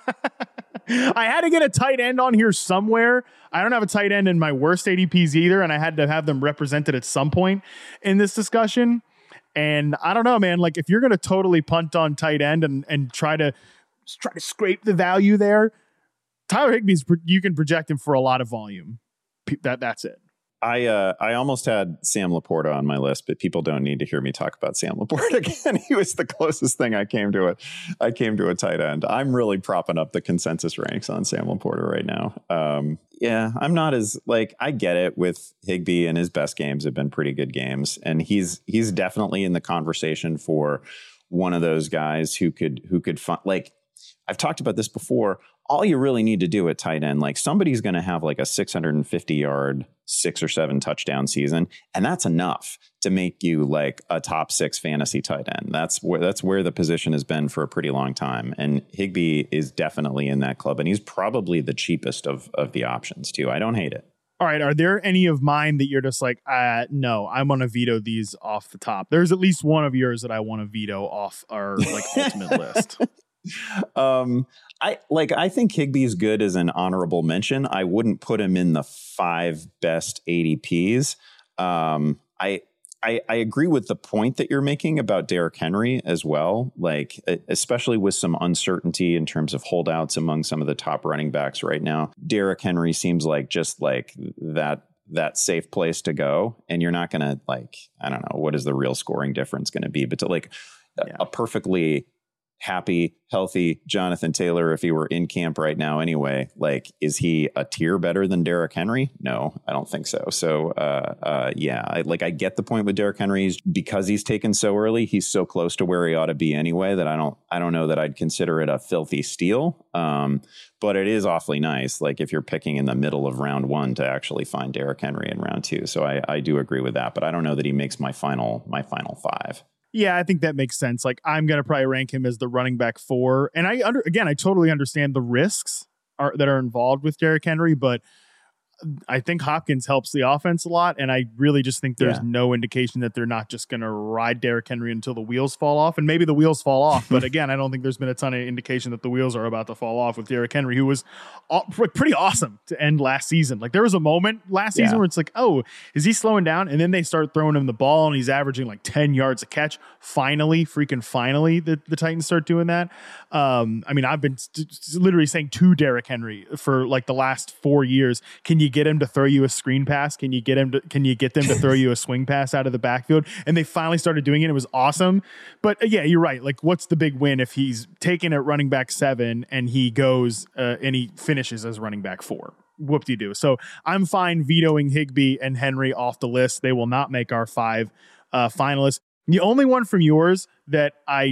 I had to get a tight end on here somewhere. I don't have a tight end in my worst A D Ps either, and I had to have them represented at some point in this discussion. And I don't know, man, like if you're going to totally punt on tight end and, and try to try to scrape the value there, Tyler Higbee's, you can project him for a lot of volume. That That's it. I uh, I almost had Sam Laporta on my list, but people don't need to hear me talk about Sam Laporta again. He was the closest thing I came to it. I came to a tight end. I'm really propping up the consensus ranks on Sam Laporta right now. Um, yeah, I'm not as like I get it with Higbee, and his best games have been pretty good games, and he's he's definitely in the conversation for one of those guys who could who could find like. I've talked about this before. All you really need to do at tight end, like somebody's going to have like a six hundred fifty yard, six or seven touchdown season. And that's enough to make you like a top six fantasy tight end. That's where, that's where the position has been for a pretty long time. And Higbee is definitely in that club. And he's probably the cheapest of, of the options too. I don't hate it. All right. Are there any of mine that you're just like, uh, no, I want to veto these off the top? There's at least one of yours that I want to veto off our like ultimate list. Um, I like, I think Higbee's good as an honorable mention. I wouldn't put him in the five best A D Ps. Um, I, I, I agree with the point that you're making about Derrick Henry as well. Like, especially with some uncertainty in terms of holdouts among some of the top running backs right now. Derrick Henry seems like just like that, that safe place to go. And you're not going to like, I don't know, what is the real scoring difference going to be, but to like yeah. a perfectly happy, healthy Jonathan Taylor, if he were in camp right now anyway, like, is he a tier better than Derrick Henry? No, I don't think so. So, uh, uh, yeah, I, like I get the point with Derrick Henry because he's taken so early. He's so close to where he ought to be anyway that I don't, I don't know that I'd consider it a filthy steal. Um, but it is awfully nice. Like if you're picking in the middle of round one to actually find Derrick Henry in round two. So I, I do agree with that, but I don't know that he makes my final, my final five. Yeah, I think that makes sense. Like I'm going to probably rank him as the running back four. And I under again, I totally understand the risks are, that are involved with Derrick Henry, but I think Hopkins helps the offense a lot. And I really just think there's yeah. no indication that they're not just going to ride Derrick Henry until the wheels fall off. And maybe the wheels fall off. But again, I don't think there's been a ton of indication that the wheels are about to fall off with Derrick Henry, who was pretty awesome to end last season. Like there was a moment last season yeah. where it's like, oh, is he slowing down? And then they start throwing him the ball and he's averaging like ten yards a catch. Finally, freaking finally, the, the Titans start doing that. Um, I mean, I've been st- literally saying to Derrick Henry for like the last four years, can you get him to throw you a screen pass? Can you get him to, can you get them to throw you a swing pass out of the backfield? And they finally started doing it. It was awesome. But uh, yeah, you're right. Like what's the big win if he's taken at running back seven and he goes uh, and he finishes as running back four? Whoop-de-doo. So I'm fine vetoing Higbee and Henry off the list. They will not make our five uh, finalists. The only one from yours that I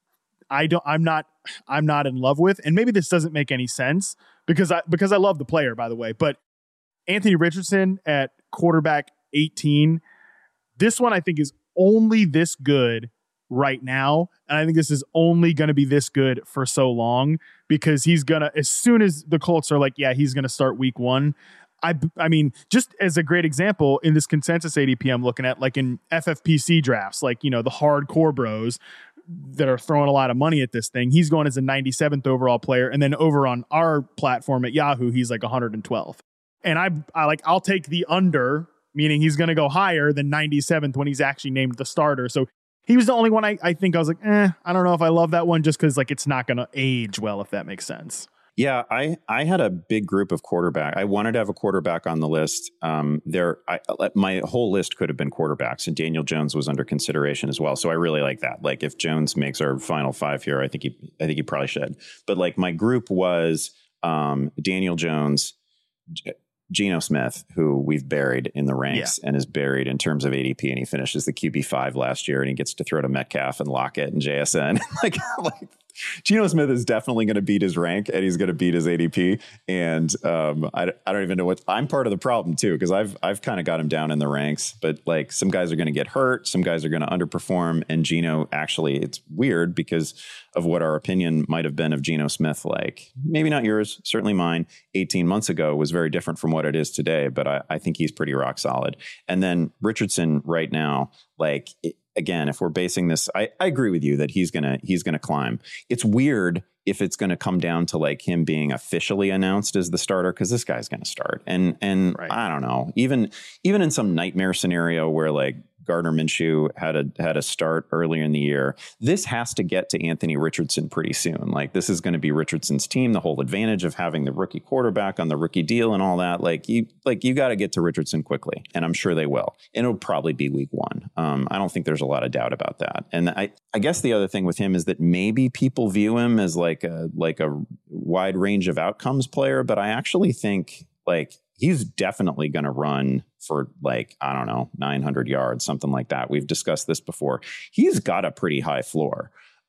I don't I'm not I'm not in love with, and maybe this doesn't make any sense because I because I love the player, by the way, but Anthony Richardson at quarterback eighteen. This one I think is only this good right now. And I think this is only going to be this good for so long because he's going to, as soon as the Colts are like, yeah, he's going to start week one. I, I mean, just as a great example in this consensus A D P I'm looking at, like in F F P C drafts, like, you know, the hardcore bros that are throwing a lot of money at this thing, he's going as a ninety-seventh overall player. And then over on our platform at Yahoo, he's like one hundred twelfth. And I, I like, I'll take the under, meaning he's going to go higher than ninety-seventh when he's actually named the starter. So he was the only one I, I think I was like, eh, I don't know if I love that one just because like it's not going to age well, if that makes sense. Yeah, I, I had a big group of quarterback. I wanted to have a quarterback on the list. Um, there, I, my whole list could have been quarterbacks, and Daniel Jones was under consideration as well. So I really like that. Like, if Jones makes our final five here, I think he, I think he probably should. But like, my group was um, Daniel Jones, J- Geno Smith, who we've buried in the ranks yeah. and is buried in terms of A D P, and he finishes the Q B five last year, and he gets to throw to Metcalf and Lockett and J S N. like, like. Geno Smith is definitely going to beat his rank and he's going to beat his A D P. And um, I, I don't even know what I'm part of the problem, too, because I've I've kind of got him down in the ranks. But like some guys are going to get hurt. Some guys are going to underperform. And Geno, actually, it's weird because of what our opinion might have been of Geno Smith. Like maybe not yours, certainly mine. eighteen months ago was very different from what it is today. But I, I think he's pretty rock solid. And then Richardson right now, like it, again, if we're basing this, I, I agree with you that he's gonna he's gonna climb. It's weird if it's gonna come down to like him being officially announced as the starter, because this guy's gonna start. And and right. I don't know, even even in some nightmare scenario where like Gardner Minshew had a had a start earlier in the year, this has to get to Anthony Richardson pretty soon. Like this is going to be Richardson's team. The whole advantage of having the rookie quarterback on the rookie deal and all that, like you like you got to get to Richardson quickly, and I'm sure they will. And it'll probably be week one. Um, I don't think there's a lot of doubt about that. And I I guess the other thing with him is that maybe people view him as like a like a wide range of outcomes player, but I actually think like he's definitely going to run for like, I don't know, nine hundred yards, something like that. We've discussed this before. He's got a pretty high floor.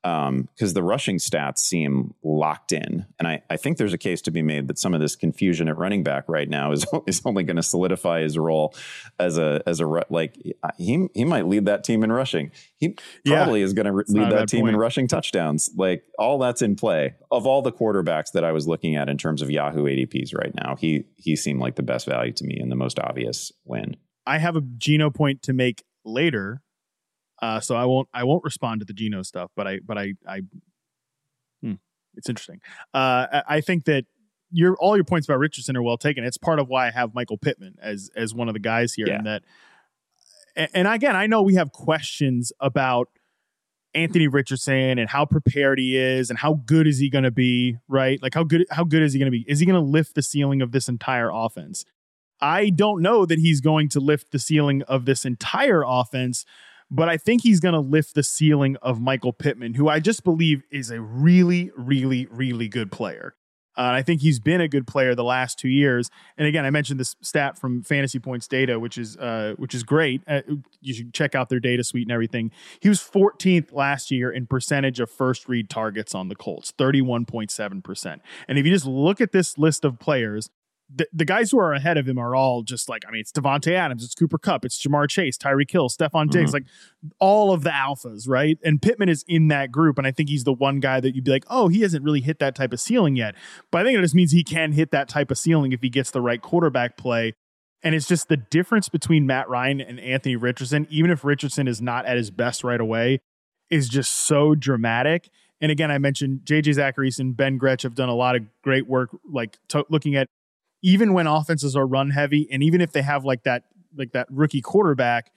Um, because the rushing stats seem locked in. And I, I think there's a case to be made that some of this confusion at running back right now is, is only going to solidify his role as a, as a, like he, he might lead that team in rushing. He probably yeah, is going to re- lead that team point. in rushing touchdowns. Like all that's in play. Of all the quarterbacks that I was looking at in terms of Yahoo A D Ps right now, he, he seemed like the best value to me and the most obvious win. I have a Geno point to make later. Uh, so I won't I won't respond to the Geno stuff, but I but I I hmm, it's interesting. Uh, I, I think that your all your points about Richardson are well taken. It's part of why I have Michael Pittman as as one of the guys here. Yeah. And that, and, and again, I know we have questions about Anthony Richardson and how prepared he is and how good is he going to be, right? Like how good how good is he going to be? Is he going to lift the ceiling of this entire offense? I don't know that he's going to lift the ceiling of this entire offense. But I think he's going to lift the ceiling of Michael Pittman, who I just believe is a really, really, really good player. Uh, I think he's been a good player the last two years. And again, I mentioned this stat from Fantasy Points Data, which is uh, which is great. Uh, you should check out their data suite and everything. He was fourteenth last year in percentage of first read targets on the Colts, thirty-one point seven percent. And if you just look at this list of players, The, the guys who are ahead of him are all just like, I mean, it's Devontae Adams, it's Cooper Kupp, it's Jamar Chase, Tyreek Hill, Stephon Diggs, mm-hmm. like all of the alphas, right? And Pittman is in that group. And I think he's the one guy that you'd be like, oh, he hasn't really hit that type of ceiling yet. But I think it just means he can hit that type of ceiling if he gets the right quarterback play. And it's just the difference between Matt Ryan and Anthony Richardson, even if Richardson is not at his best right away, is just so dramatic. And again, I mentioned J J Zacharias and Ben Gretsch have done a lot of great work, like t- looking at even when offenses are run heavy, and even if they have like that, like that rookie quarterback,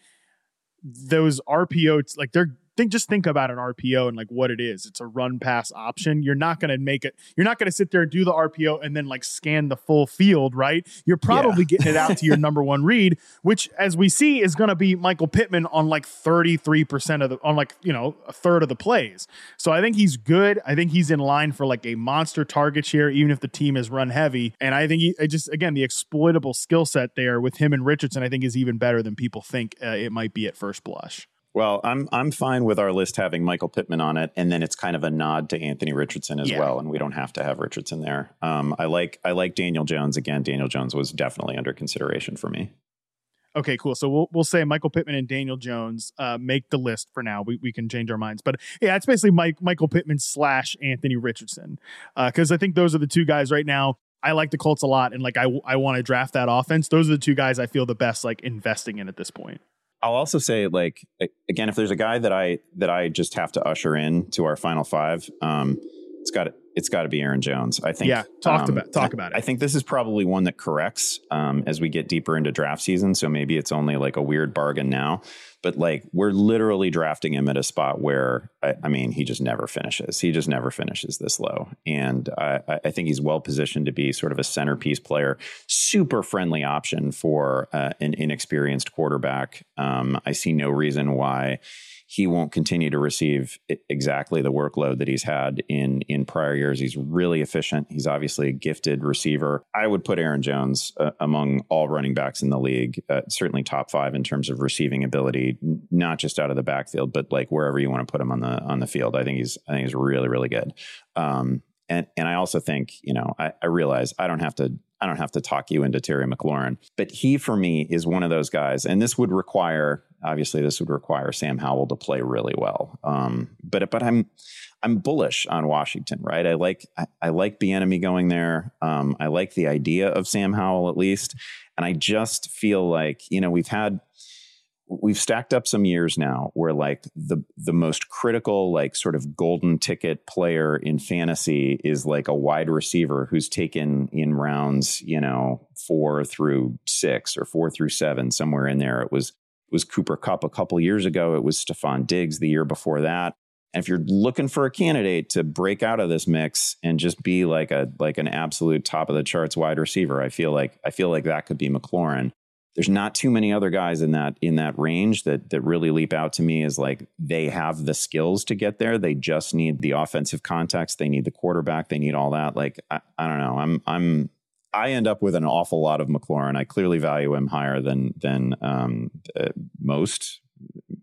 those R P Os, like they're think just think about an R P O and like what it is. It's a run pass option. You're not going to make it. You're not going to sit there and do the R P O and then like scan the full field, right? You're probably yeah. getting it out to your number one read, which as we see is going to be Michael Pittman on like thirty-three percent of the, on like, you know, a third of the plays. So I think he's good. I think he's in line for like a monster target share, even if the team is run heavy. And I think he I just, again, the exploitable skill set there with him and Richardson, I think is even better than people think uh, it might be at first blush. Well, I'm I'm fine with our list having Michael Pittman on it, and then it's kind of a nod to Anthony Richardson as yeah. well, and we don't have to have Richardson there. Um, I like I like Daniel Jones again. Daniel Jones was definitely under consideration for me. Okay, cool. So we'll we'll say Michael Pittman and Daniel Jones uh, make the list for now. We we can change our minds, but yeah, it's basically Mike Michael Pittman slash Anthony Richardson, because uh, I think those are the two guys right now. I like the Colts a lot, and like I I want to draft that offense. Those are the two guys I feel the best like investing in at this point. I'll also say, like, again, if there's a guy that I that I just have to usher in to our final five, um, it's got it's got to be Aaron Jones. I think. Yeah, talk um, about talk about I, it. I think this is probably one that corrects um, as we get deeper into draft season. So maybe it's only like a weird bargain now, but like we're literally drafting him at a spot where I, I mean he just never finishes. He just never finishes this low, and I, I think he's well positioned to be sort of a centerpiece player, super friendly option for uh, an inexperienced quarterback. Um, I see no reason why he won't continue to receive exactly the workload that he's had in in prior years. He's really efficient. He's obviously a gifted receiver. I would put Aaron Jones uh, among all running backs in the league, uh, certainly top five in terms of receiving ability, not just out of the backfield, but like wherever you want to put him on the on the field. I think he's I think he's really really good. Um, and and I also think, you know, I, I realize I don't have to. I don't have to talk you into Terry McLaurin, but he, for me, is one of those guys. And this would require, obviously, this would require Sam Howell to play really well. Um, but but I'm I'm bullish on Washington, right? I like I, I like Bieniemy going there. Um, I like the idea of Sam Howell at least, and I just feel like, you know, we've had. We've stacked up some years now where like the the most critical, like sort of golden ticket player in fantasy is like a wide receiver who's taken in rounds, you know, four through six or four through seven, somewhere in there. It was it was Cooper Kupp a couple years ago. It was Stephon Diggs the year before that. And if you're looking for a candidate to break out of this mix and just be like a like an absolute top of the charts wide receiver, I feel like I feel like that could be McLaurin. There's not too many other guys in that in that range that that really leap out to me as like they have the skills to get there. They just need the offensive context. They need the quarterback. They need all that. Like, I, I don't know. I'm I'm I end up with an awful lot of McLaurin. I clearly value him higher than than um, uh, most,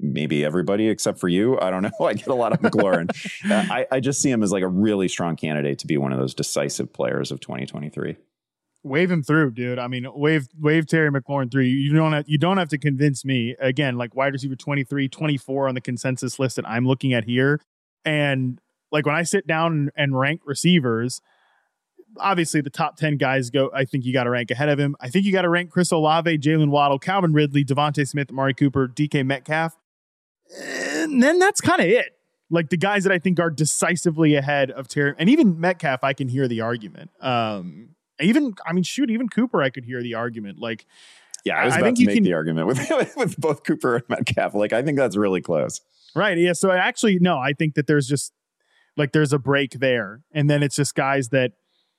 maybe everybody except for you. I don't know. I get a lot of McLaurin. uh, I, I just see him as like a really strong candidate to be one of those decisive players of twenty twenty-three. Wave him through, dude. I mean, wave wave Terry McLaurin through. You don't have, you don't have to convince me. Again, like wide receiver twenty-three, twenty-four on the consensus list that I'm looking at here. And like when I sit down and rank receivers, obviously the top ten guys go, I think you got to rank ahead of him. I think you got to rank Chris Olave, Jalen Waddle, Calvin Ridley, Devontae Smith, Amari Cooper, D K Metcalf. And then that's kind of it. Like the guys that I think are decisively ahead of Terry, and even Metcalf, I can hear the argument. Um, Even, I mean, shoot, even Cooper, I could hear the argument. Like, yeah, I was I about think to you make can, the argument with with both Cooper and Metcalf. Like, I think that's really close. Right. Yeah. So actually, no, I think that there's just like there's a break there, and then it's just guys that.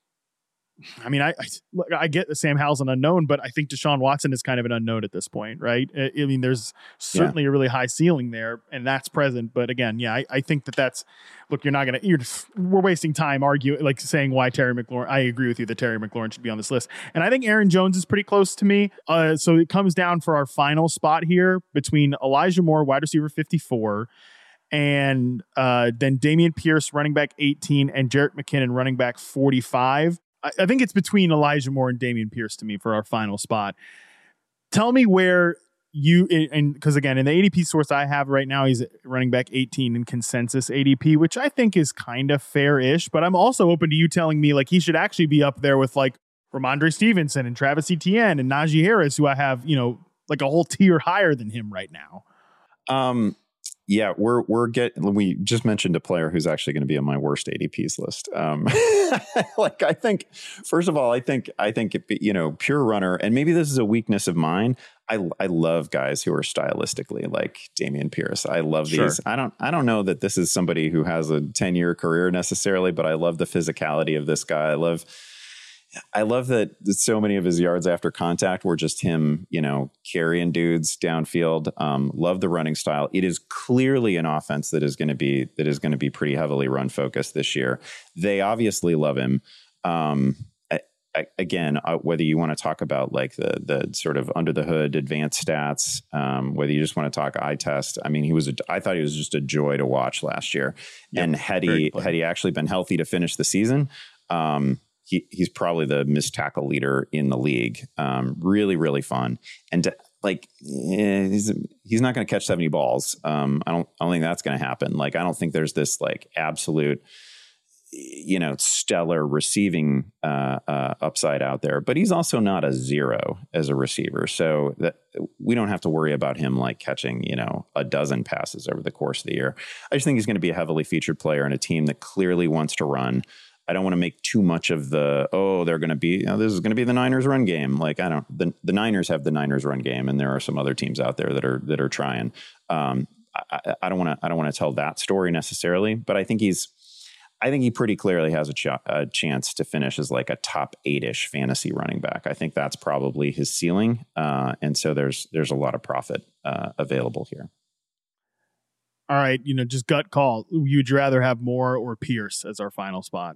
I mean, I, I I get that Sam Howell's an unknown, but I think Deshaun Watson is kind of an unknown at this point, right? I, I mean, there's certainly yeah. a really high ceiling there, and that's present. But again, yeah, I, I think that that's look. You're not gonna. You're we're wasting time arguing, like saying why Terry McLaurin. I agree with you that Terry McLaurin should be on this list, and I think Aaron Jones is pretty close to me. Uh, so it comes down for our final spot here between Elijah Moore, wide receiver fifty-four, and uh, then Dameon Pierce, running back eighteen, and Jerick McKinnon, running back forty-five. I think it's between Elijah Moore and Dameon Pierce to me for our final spot. Tell me where you, and because again, in the A D P source I have right now, he's running back eighteen in consensus A D P, which I think is kind of fair-ish, but I'm also open to you telling me like he should actually be up there with like Ramondre Stevenson and Travis Etienne and Najee Harris, who I have, you know, like a whole tier higher than him right now. Um, Yeah, we're we're getting. We just mentioned a player who's actually going to be on my worst A D Ps list. Um, like I think, first of all, I think I think it, you know, pure runner, and maybe this is a weakness of mine. I I love guys who are stylistically like Dameon Pierce. I love Sure. these. I don't I don't know that this is somebody who has a ten year career necessarily, but I love the physicality of this guy. I love. I love that so many of his yards after contact were just him, you know, carrying dudes downfield. Um, love the running style. It is clearly an offense that is going to be that is going to be pretty heavily run focused this year. They obviously love him. Um, I, I, again, uh, whether you want to talk about like the the sort of under the hood advanced stats, um, whether you just want to talk eye test. I mean, he was. A, I thought he was just a joy to watch last year. Yep, and had he had he actually been healthy to finish the season. Um, He he's probably the missed tackle leader in the league. Um, really, really fun. And to, like, eh, he's, he's not going to catch seventy balls. Um, I don't, I don't think that's going to happen. Like, I don't think there's this like absolute, you know, stellar receiving uh, uh, upside out there, but he's also not a zero as a receiver. So that we don't have to worry about him like catching, you know, a dozen passes over the course of the year. I just think he's going to be a heavily featured player in a team that clearly wants to run. I don't want to make too much of the, oh, they're going to be, you know, this is going to be the Niners run game. Like, I don't, the, the Niners have the Niners run game, and there are some other teams out there that are, that are trying. Um, I, I don't want to, I don't want to tell that story necessarily, but I think he's, I think he pretty clearly has a, ch- a chance to finish as like a top eight-ish fantasy running back. I think that's probably his ceiling. Uh, and so there's, there's a lot of profit uh, available here. All right. You know, just gut call. You'd rather have Moore or Pierce as our final spot?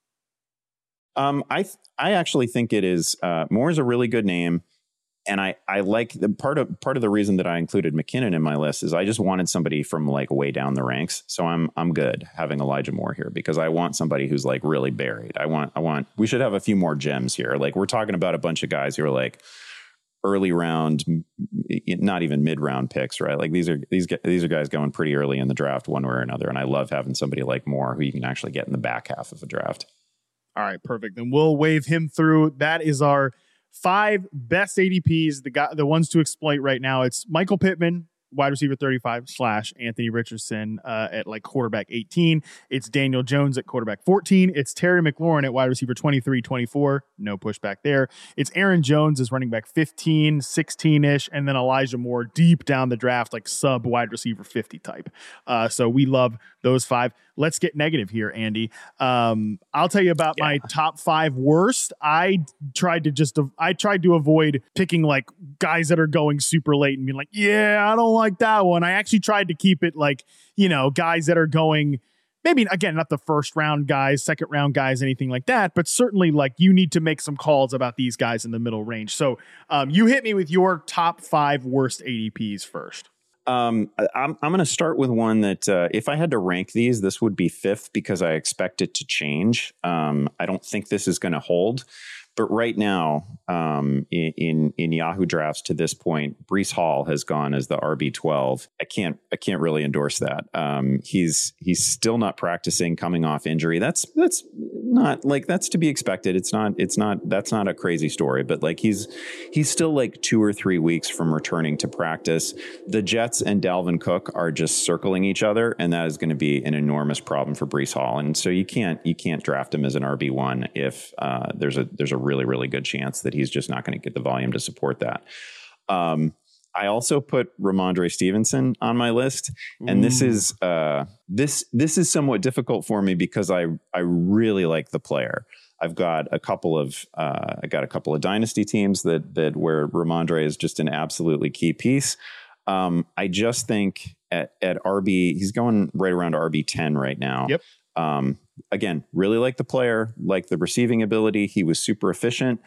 Um, I th- I actually think it is. Uh, Moore is a really good name, and I I like the part of part of the reason that I included McKinnon in my list is I just wanted somebody from like way down the ranks. So I'm I'm good having Elijah Moore here because I want somebody who's like really buried. I want I want we should have a few more gems here. Like we're talking about a bunch of guys who are like early round, not even mid round picks, right? Like these are these these are guys going pretty early in the draft one way or another, and I love having somebody like Moore who you can actually get in the back half of a draft. All right, perfect. Then we'll wave him through. That is our five best A D Ps, the guy, the ones to exploit right now. It's Michael Pittman, wide receiver thirty-five, slash Anthony Richardson uh, at like quarterback eighteen. It's Daniel Jones at quarterback fourteen. It's Terry McLaurin at wide receiver twenty-three, twenty-four. No pushback there. It's Aaron Jones as running back fifteen, sixteen-ish, and then Elijah Moore deep down the draft, like sub wide receiver fifty type. Uh, so we love those five. Let's get negative here, Andy. Um, I'll tell you about yeah. my top five worst. I tried to just, I tried to avoid picking like guys that are going super late and being like, yeah, I don't like that one. I actually tried to keep it like, you know, guys that are going, maybe again, not the first round guys, second round guys, anything like that, but certainly like you need to make some calls about these guys in the middle range. So um, you hit me with your top five worst A D Ps first. Um, I'm I'm going to start with one that uh, if I had to rank these, this would be fifth because I expect it to change. Um, I don't think this is going to hold. But right now, um, in, in in Yahoo drafts to this point, Breece Hall has gone as the R B twelve. I can't I can't really endorse that. Um, he's he's still not practicing, coming off injury. That's that's not like that's to be expected. It's not it's not that's not a crazy story. But like he's he's still like two or three weeks from returning to practice. The Jets and Dalvin Cook are just circling each other, and that is going to be an enormous problem for Breece Hall. And so you can't you can't draft him as an R B one if uh, there's a there's a really, really good chance that he's just not going to get the volume to support that. Um, I also put Ramondre Stevenson on my list. And Ooh. this is uh, this this is somewhat difficult for me because I I really like the player. I've got a couple of uh, I got a couple of dynasty teams that that where Ramondre is just an absolutely key piece. Um, I just think at, at R B, he's going right around R B ten right now. Yep. Um, again, really like the player, like the receiving ability. He was super efficient.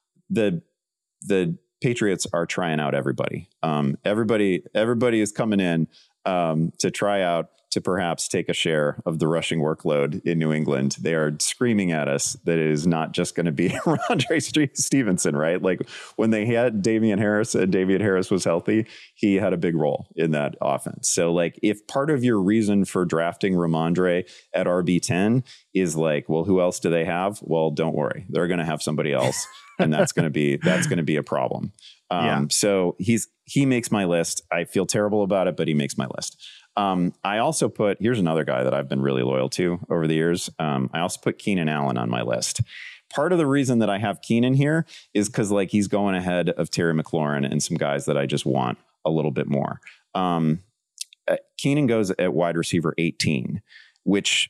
The the Patriots are trying out everybody. Um, everybody, everybody is coming in um, to try out to perhaps take a share of the rushing workload in New England. They are screaming at us that it is not just going to be Ramondre Stevenson, right? Like when they had Damian Harris and Damian Harris was healthy, he had a big role in that offense. So like if part of your reason for drafting Ramondre at R B ten is like, well, who else do they have? Well, don't worry. They're going to have somebody else. And that's going to be, that's going to be a problem. Um, yeah. So he's, he makes my list. I feel terrible about it, but he makes my list. Um, I also put, here's another guy that I've been really loyal to over the years. Um, I also put Keenan Allen on my list. Part of the reason that I have Keenan here is because like he's going ahead of Terry McLaurin and some guys that I just want a little bit more. Um, uh, Keenan goes at wide receiver eighteen, which,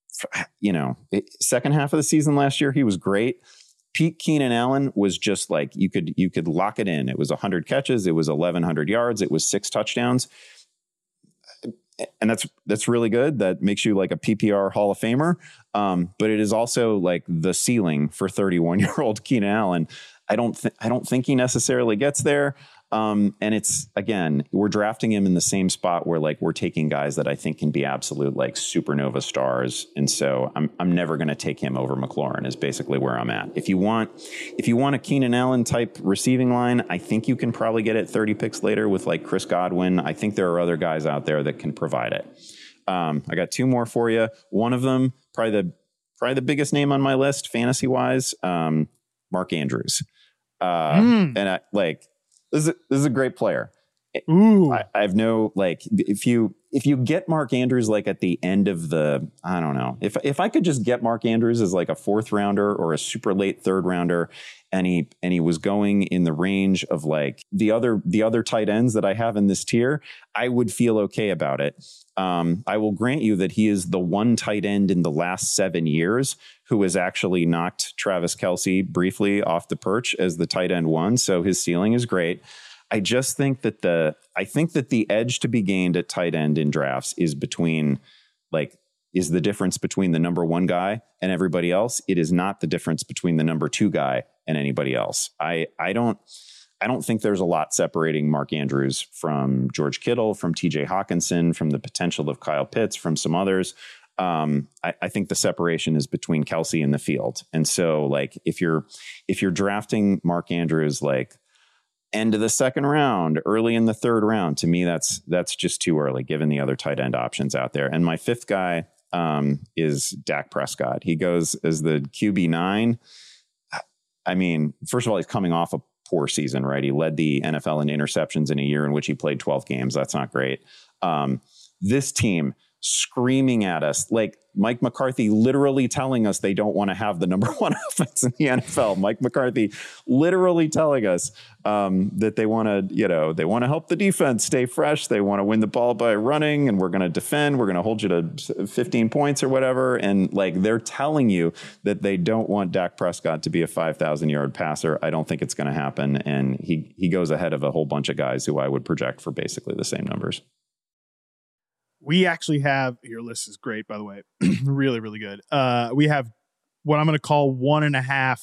you know, it, second half of the season last year, he was great. Peak Keenan Allen was just like, you could, you could lock it in. It was a hundred catches. It was eleven hundred yards. It was six touchdowns. And that's, that's really good. That makes you like a P P R Hall of Famer. Um, but it is also like the ceiling for thirty-one year old Keenan Allen. I don't th- I don't think he necessarily gets there. Um, and it's, again, we're drafting him in the same spot where like we're taking guys that I think can be absolute like supernova stars. And so I'm I'm never going to take him over McLaurin is basically where I'm at. If you want, if you want a Keenan Allen type receiving line, I think you can probably get it thirty picks later with like Chris Godwin. I think there are other guys out there that can provide it. Um, I got two more for you. One of them, probably the, probably the biggest name on my list, fantasy wise, um, Mark Andrews. Uh, mm. And I like, This is, a, this is a great player. Ooh. I, I have no, like, if you if you get Mark Andrews like at the end of the, I don't know, if if I could just get Mark Andrews as like a fourth rounder or a super late third rounder, and he and he was going in the range of like the other the other tight ends that I have in this tier, I would feel okay about it. Um, I will grant you that he is the one tight end in the last seven years who has actually knocked Travis Kelce briefly off the perch as the tight end one. So his ceiling is great. I just think that the I think that the edge to be gained at tight end in drafts is between like is the difference between the number one guy and everybody else. It is not the difference between the number two guy and anybody else. I I don't I don't think there's a lot separating Mark Andrews from George Kittle, from T J Hawkinson, from the potential of Kyle Pitts, from some others. Um, I, I think the separation is between Kelce and the field. And so like if you're if you're drafting Mark Andrews like end of the second round, early in the third round, to me, that's that's just too early, given the other tight end options out there. And my fifth guy um, is Dak Prescott. He goes as the Q B nine. I mean, first of all, he's coming off a poor season, right? He led the N F L in interceptions in a year in which he played twelve games. That's not great. Um, this team screaming at us, like Mike McCarthy literally telling us they don't want to have the number one offense in the N F L. Mike McCarthy literally telling us um, that they want to, you know, they want to help the defense stay fresh. They want to win the ball by running, and we're going to defend. We're going to hold you to fifteen points or whatever. And like they're telling you that they don't want Dak Prescott to be a five thousand yard passer. I don't think it's going to happen. And he he goes ahead of a whole bunch of guys who I would project for basically the same numbers. We actually have, your list is great, by the way, really, really good. Uh, we have what I'm going to call one and a half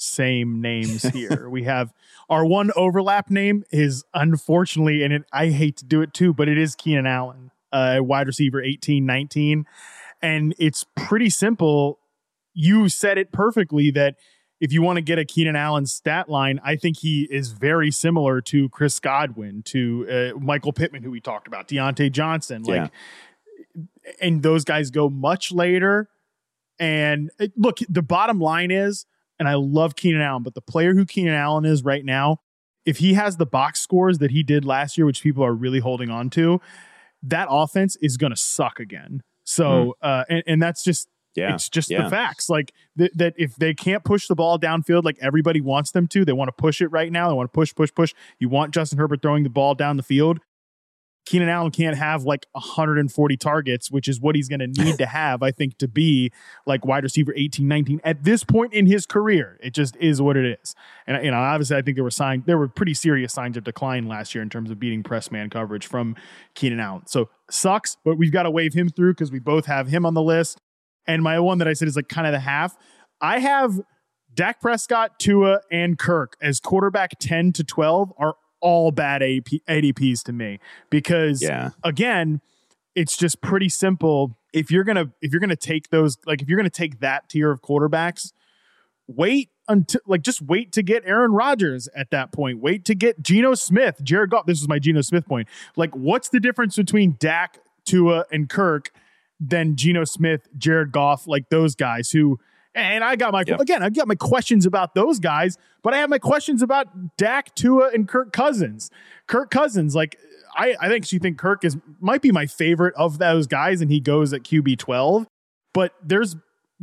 same names here. We have our one overlap name is unfortunately, and it, I hate to do it too, but it is Keenan Allen, uh, wide receiver eighteen nineteen. And it's pretty simple. You said it perfectly that if you want to get a Keenan Allen stat line, I think he is very similar to Chris Godwin, to uh, Michael Pittman, who we talked about, Deontay Johnson. Like, yeah. And those guys go much later. And uh, look, the bottom line is, and I love Keenan Allen, but the player who Keenan Allen is right now, if he has the box scores that he did last year, which people are really holding on to, that offense is going to suck again. So, mm. uh, and, and that's just, yeah. it's just yeah. the facts. Like th- that if they can't push the ball downfield like everybody wants them to, they want to push it right now. They want to push, push, push. You want Justin Herbert throwing the ball down the field. Keenan Allen can't have like one hundred forty targets, which is what he's going to need to have, I think, to be like wide receiver eighteen, nineteen at this point in his career. It just is what it is. And, you know, obviously I think there were signs, there were pretty serious signs of decline last year in terms of beating press man coverage from Keenan Allen. So sucks, but we've got to wave him through because we both have him on the list. And my one that I said is like kind of the half. I have Dak Prescott, Tua, and Kirk as quarterback ten to twelve are all bad A D Ps to me because yeah. again, it's just pretty simple. If you're going to, if you're going to take those, like if you're going to take that tier of quarterbacks, wait until like, just wait to get Aaron Rodgers at that point, wait to get Geno Smith, Jared Goff. This is my Geno Smith point. Like what's the difference between Dak, Tua, and Kirk than Geno Smith, Jared Goff, like those guys who, and I got my, yep. again, I got my questions about those guys, but I have my questions about Dak, Tua, and Kirk Cousins. Kirk Cousins, like, I, I think she think Kirk is might be my favorite of those guys, and he goes at Q B twelve. But there's,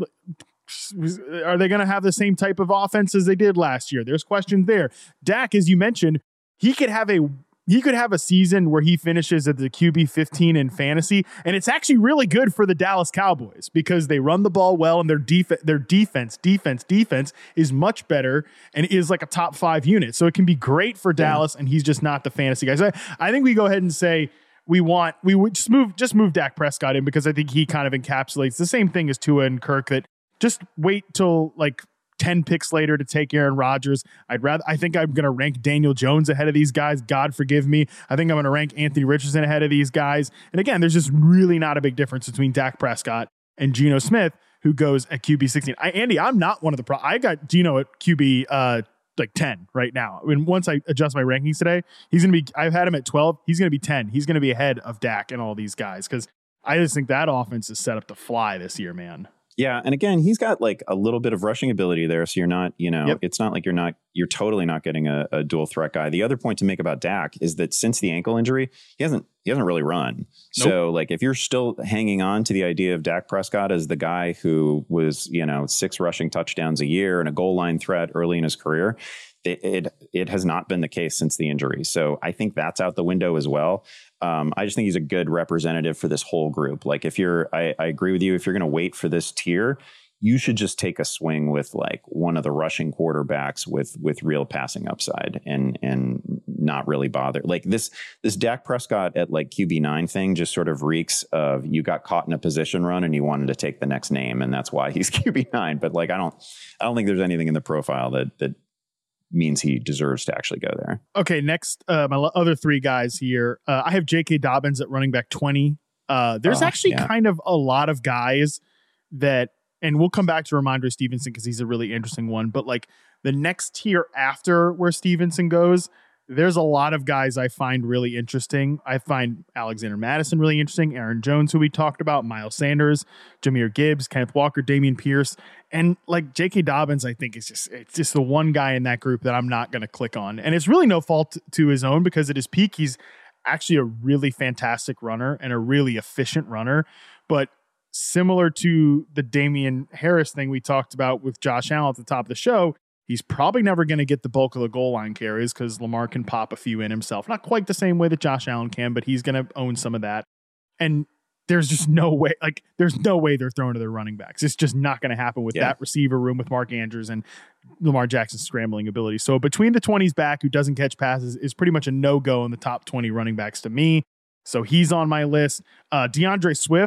are they going to have the same type of offense as they did last year? There's questions there. Dak, as you mentioned, he could have a He could have a season where he finishes at the Q B fifteen in fantasy, and it's actually really good for the Dallas Cowboys because they run the ball well, and their def- their defense, defense, defense is much better and is like a top five unit. So it can be great for Dallas, yeah. and he's just not the fantasy guy. So I, I think we go ahead and say we want we would just move just move Dak Prescott in because I think he kind of encapsulates the same thing as Tua and Kirk. That just wait till like ten picks later to take Aaron Rodgers. I'd rather, I think I'm going to rank Daniel Jones ahead of these guys. God forgive me. I think I'm going to rank Anthony Richardson ahead of these guys. And again, there's just really not a big difference between Dak Prescott and Geno Smith, who goes at Q B sixteen. I, Andy, I'm not one of the pro. I got Geno at Q B uh, like ten right now. I mean, once I adjust my rankings today, he's going to be, I've had him at twelve. He's going to be ten. He's going to be ahead of Dak and all these guys because I just think that offense is set up to fly this year, man. Yeah. And again, he's got like a little bit of rushing ability there. So you're not, you know, yep. it's not like you're not, you're totally not getting a, a dual threat guy. The other point to make about Dak is that since the ankle injury, he hasn't, he hasn't really run. Nope. So like if you're still hanging on to the idea of Dak Prescott as the guy who was, you know, six rushing touchdowns a year and a goal line threat early in his career, It, it it has not been the case since the injury. So I think that's out the window as well. Um, I just think he's a good representative for this whole group. Like if you're, I, I agree with you. If you're going to wait for this tier, you should just take a swing with like one of the rushing quarterbacks with with real passing upside and and not really bother. Like this this Dak Prescott at like Q B nine thing just sort of reeks of you got caught in a position run and you wanted to take the next name and that's why he's Q B nine. But like I don't I don't think there's anything in the profile that that. means he deserves to actually go there. Okay, next, uh, my other three guys here. Uh, I have J K. Dobbins at running back twenty. Uh, there's oh, actually yeah. kind of a lot of guys that, and we'll come back to Ramondre Stevenson because he's a really interesting one, but like the next tier after where Stevenson goes, there's a lot of guys I find really interesting. I find Alexander Mattison really interesting, Aaron Jones, who we talked about, Miles Sanders, Jahmyr Gibbs, Kenneth Walker, Dameon Pierce, and like J K. Dobbins, I think is just, it's just the one guy in that group that I'm not going to click on. And it's really no fault to his own because at his peak, he's actually a really fantastic runner and a really efficient runner. But similar to the Damian Harris thing we talked about with Josh Allen at the top of the show, he's probably never going to get the bulk of the goal line carries because Lamar can pop a few in himself. Not quite the same way that Josh Allen can, but he's going to own some of that. And there's just no way, like, there's no way they're throwing to their running backs. It's just not going to happen with yeah. that receiver room with Mark Andrews and Lamar Jackson's scrambling ability. So between the twenties back who doesn't catch passes is pretty much a no-go in the top twenty running backs to me. So he's on my list. Uh, DeAndre Swift,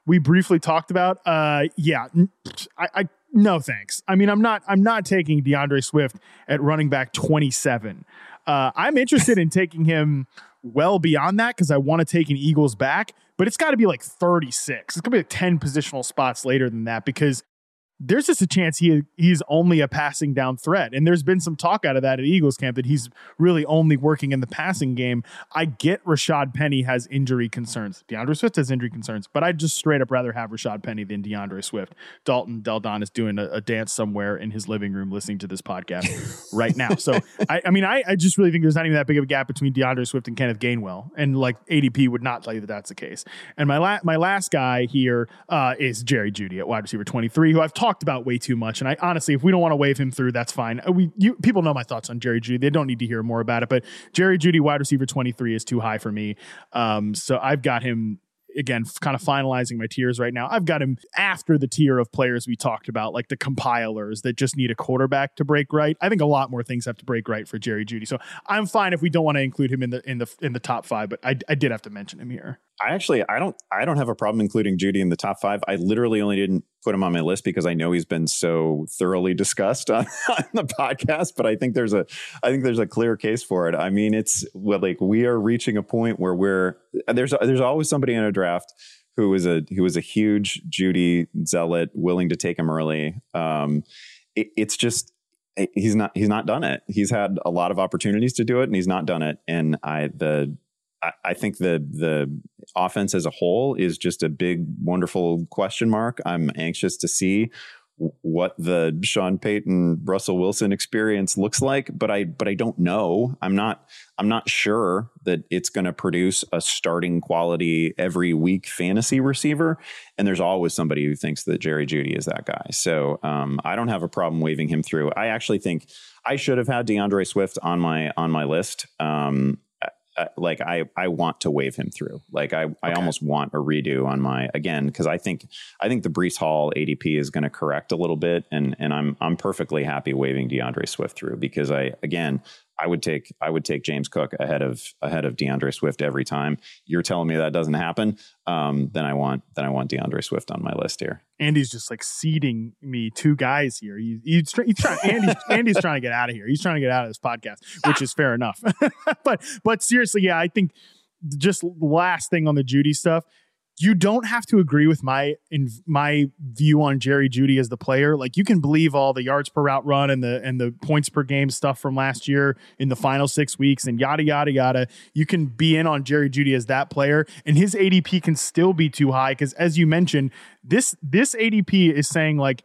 we briefly talked about. Uh, yeah, I, I no thanks. I mean, I'm not I'm not taking DeAndre Swift at running back twenty-seven. Uh, I'm interested in taking him well beyond that because I want to take an Eagles back, but it's got to be like thirty-six. It's going to be like ten positional spots later than that because there's just a chance he he's only a passing down threat. And there's been some talk out of that at Eagles camp that he's really only working in the passing game. I get Rashad Penny has injury concerns. DeAndre Swift has injury concerns, but I'd just straight up rather have Rashad Penny than DeAndre Swift. Dalton Del Don is doing a, a dance somewhere in his living room listening to this podcast right now. So, I, I mean, I, I just really think there's not even that big of a gap between DeAndre Swift and Kenneth Gainwell. And like A D P would not tell you that that's the case. And my, la- my last guy here uh, is Jerry Jeudy at wide receiver twenty-three, who I've talked talked about way too much. And I honestly, if we don't want to wave him through, that's fine. We you, people know my thoughts on Jerry Jeudy. They don't need to hear more about it, but Jerry Jeudy, wide receiver twenty-three is too high for me. Um, so I've got him again, kind of finalizing my tiers right now. I've got him after the tier of players we talked about, like the compilers that just need a quarterback to break right. I think a lot more things have to break right for Jerry Jeudy. So I'm fine if we don't want to include him in the in the in the top five, but I, I did have to mention him here. I actually, I don't, I don't have a problem including Jeudy in the top five. I literally only didn't put him on my list because I know he's been so thoroughly discussed on, on the podcast. But I think there's a, I think there's a clear case for it. I mean, it's well, like we are reaching a point where we're there's there's always somebody in a draft who is a who is a huge Jeudy zealot, willing to take him early. Um, it, it's just. He's not. He's not done it. He's had a lot of opportunities to do it, and he's not done it. And I the. I think the the offense as a whole is just a big, wonderful question mark. I'm anxious to see what the Sean Payton, Russell Wilson experience looks like, but I but I don't know. I'm not I'm not sure that it's going to produce a starting quality every week fantasy receiver. And there's always somebody who thinks that Jerry Jeudy is that guy. So um, I don't have a problem waving him through. I actually think I should have had DeAndre Swift on my on my list. Um, Uh, like I, I want to wave him through. Like I, I okay. almost want a redo on my again because I think I think the Breece Hall A D P is going to correct a little bit, and and I'm I'm perfectly happy waving DeAndre Swift through because I again I would take I would take James Cook ahead of ahead of DeAndre Swift every time. You're telling me that doesn't happen, um, then I want then I want DeAndre Swift on my list here. Andy's just like seeding me two guys here. He, he's, he's trying. Andy's, Andy's trying to get out of here. He's trying to get out of this podcast, which is fair enough. but but seriously, yeah, I think just last thing on the Jeudy stuff. You don't have to agree with my in my view on Jerry Jeudy as the player. Like you can believe all the yards per route run and the and the points per game stuff from last year in the final six weeks and yada yada yada. You can be in on Jerry Jeudy as that player, and his A D P can still be too high because, as you mentioned, this this A D P is saying like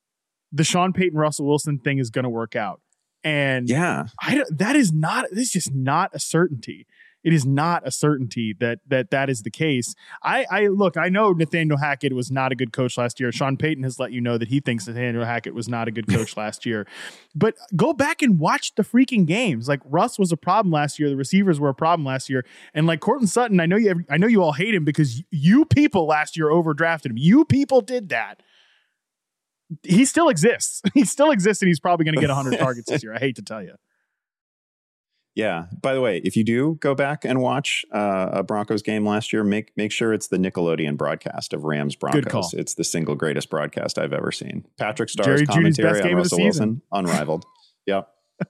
the Sean Payton Russell Wilson thing is going to work out, and yeah, I that is not this is just not a certainty. It is not a certainty that that that is the case. I, I look, I know Nathaniel Hackett was not a good coach last year. Sean Payton has let you know that he thinks Nathaniel Hackett was not a good coach last year. But go back and watch the freaking games. Like Russ was a problem last year. The receivers were a problem last year. And like Courtland Sutton, I know you I know you all hate him because you people last year overdrafted him. You people did that. He still exists. He still exists, and he's probably going to get one hundred targets this year. I hate to tell you. Yeah. By the way, if you do go back and watch uh, a Broncos game last year, make make sure it's the Nickelodeon broadcast of Rams Broncos. It's the single greatest broadcast I've ever seen. Patrick Starr's commentary on Russell Wilson, unrivaled. Yep.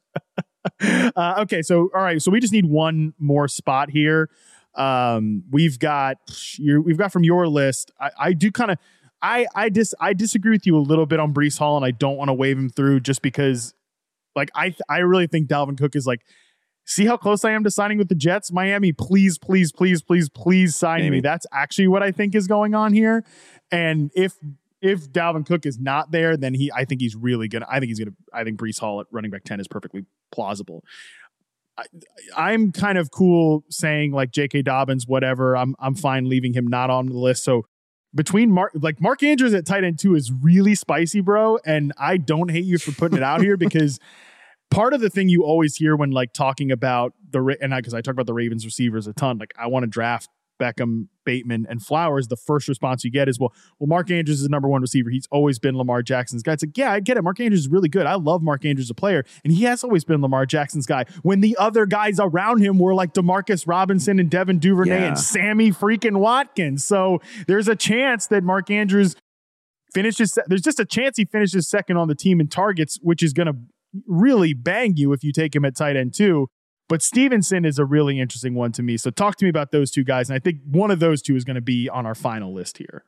uh, okay. So, all right. So we just need one more spot here. Um, we've got you. We've got from your list. I, I do kind of. I I dis I disagree with you a little bit on Breece Hall, and I don't want to wave him through just because, like, I I really think Dalvin Cook is like. See how close I am to signing with the Jets? Miami, please, please, please, please, please sign Maybe. me. That's actually what I think is going on here. And if if Dalvin Cook is not there, then he, I think he's really gonna. I think he's gonna. I think Breece Hall at running back ten is perfectly plausible. I, I'm kind of cool saying like J K. Dobbins, whatever. I'm I'm fine leaving him not on the list. So between Mark, like Mark Andrews at tight end two is really spicy, bro. And I don't hate you for putting it out here because. Part of the thing you always hear when like talking about the and I because I talk about the Ravens receivers a ton. Like I want to draft Beckham, Bateman, and Flowers, the first response you get is, well, well, Mark Andrews is the number one receiver. He's always been Lamar Jackson's guy. It's like, yeah, I get it. Mark Andrews is really good. I love Mark Andrews as a player, and he has always been Lamar Jackson's guy. When the other guys around him were like Demarcus Robinson and Devin Duvernay yeah. and Sammy freaking Watkins. So there's a chance that Mark Andrews finishes. There's just a chance he finishes second on the team in targets, which is going to really bang you if you take him at tight end too. But Stevenson is a really interesting one to me. So talk to me about those two guys. And I think one of those two is going to be on our final list here.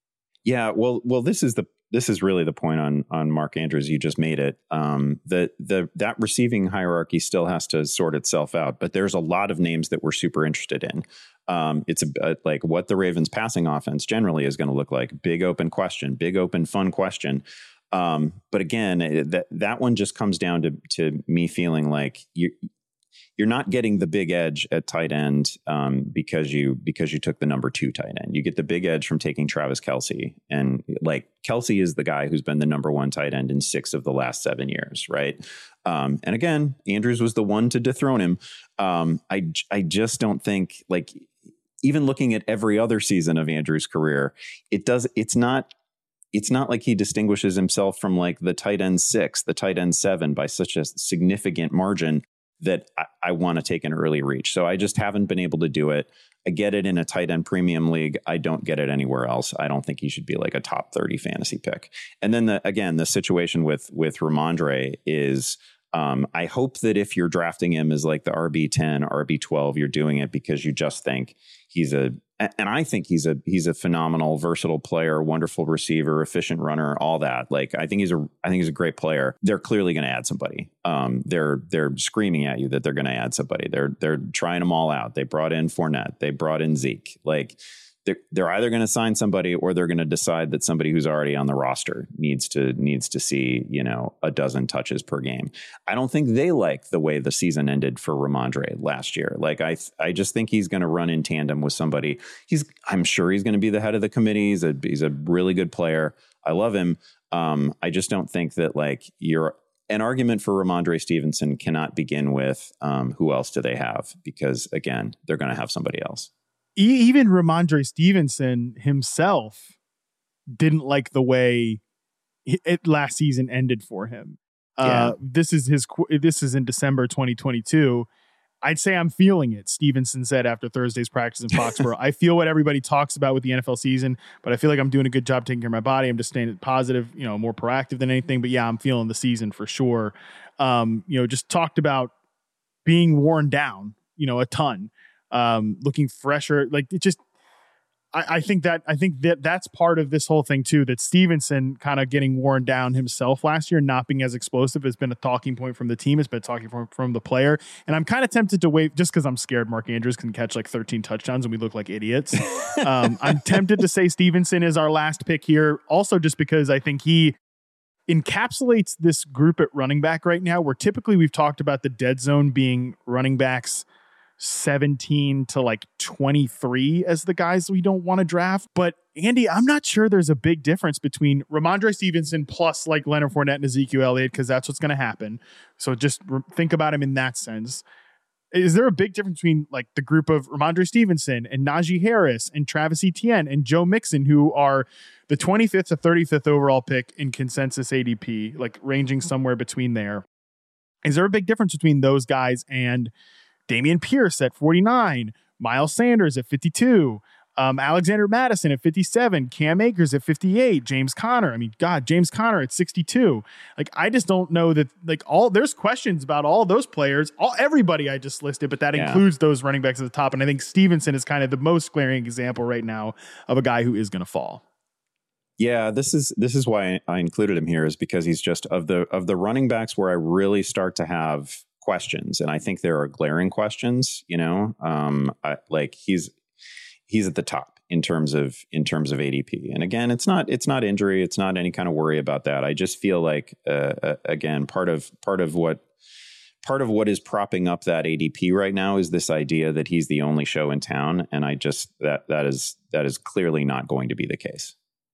Yeah, well, well, this is the this is really the point on on Mark Andrews. You just made it. Um, the the that receiving hierarchy still has to sort itself out. But there's a lot of names that we're super interested in. Um, it's a, a, like what the Ravens passing offense generally is going to look like. Big open question, big open fun question. Um, but again, that that one just comes down to to me feeling like you. You're not getting the big edge at tight end um, because you because you took the number two tight end. You get the big edge from taking Travis Kelce, and like Kelce is the guy who's been the number one tight end in six of the last seven years, right? Um, and again, Andrews was the one to dethrone him. Um, I I just don't think, like, even looking at every other season of Andrews' career, it does it's not. It's not like he distinguishes himself from like the tight end six, the tight end seven by such a significant margin that I, I want to take an early reach. So I just haven't been able to do it. I get it in a tight end premium league. I don't get it anywhere else. I don't think he should be like a top thirty fantasy pick. And then the, again, the situation with, with Ramondre is um, I hope that if you're drafting him as like the R B ten, R B twelve, you're doing it because you just think he's a, and I think he's a, he's a phenomenal, versatile player, wonderful receiver, efficient runner, all that. Like, I think he's a, I think he's a great player. They're clearly going to add somebody. Um, they're, they're screaming at you that they're going to add somebody. They're, they're trying them all out. They brought in Fournette. They brought in Zeke. Like, they're, they're either going to sign somebody or they're going to decide that somebody who's already on the roster needs to needs to see, you know, a dozen touches per game. I don't think they like the way the season ended for Ramondre last year. Like, I I just think he's going to run in tandem with somebody. He's I'm sure he's going to be the head of the committee. He's a, he's a really good player. I love him. Um, I just don't think that like you're an argument for Ramondre Stevenson cannot begin with um, who else do they have? Because again, they're going to have somebody else. Even Ramondre Stevenson himself didn't like the way it last season ended for him. Yeah. Uh, this is his. This is in December twenty twenty-two. I'd say I'm feeling it. Stevenson said after Thursday's practice in Foxborough, I feel what everybody talks about with the N F L season, but I feel like I'm doing a good job taking care of my body. I'm just staying positive, you know, more proactive than anything. But yeah, I'm feeling the season for sure. Um, you know, just talked about being worn down, you know, a ton. Um, looking fresher, like it just, I, I think that, I think that that's part of this whole thing too, that Stevenson kind of getting worn down himself last year, not being as explosive has been a talking point from the team. It's been a talking point from the player. And I'm kind of tempted to wait just cause I'm scared Mark Andrews can catch like thirteen touchdowns and we look like idiots. um, I'm tempted to say Stevenson is our last pick here. Also just because I think he encapsulates this group at running back right now, where typically we've talked about the dead zone being running backs seventeen to like twenty-three as the guys we don't want to draft. But Andy, I'm not sure there's a big difference between Ramondre Stevenson plus like Leonard Fournette and Ezekiel Elliott, because that's what's going to happen. So just re- think about him in that sense. Is there a big difference between like the group of Ramondre Stevenson and Najee Harris and Travis Etienne and Joe Mixon, who are the twenty-fifth to thirty-fifth overall pick in consensus A D P, like ranging somewhere between there? Is there a big difference between those guys and Dameon Pierce at forty-nine, Miles Sanders at fifty-two, um, Alexander Madison at fifty-seven, Cam Akers at fifty-eight, James Conner. I mean, God, James Conner at sixty-two. Like, I just don't know that, like, all there's questions about all those players, all everybody I just listed, but that yeah. includes those running backs at the top. And I think Stevenson is kind of the most glaring example right now of a guy who is going to fall. Yeah, this is this is why I included him here, is because he's just of the of the running backs where I really start to have questions, and I think there are glaring questions. You know, um, I, like he's he's at the top in terms of in terms of A D P. And again, it's not it's not injury, it's not any kind of worry about that. I just feel like uh, uh, again, part of part of what part of what is propping up that A D P right now is this idea that he's the only show in town, and I just that that is that is clearly not going to be the case.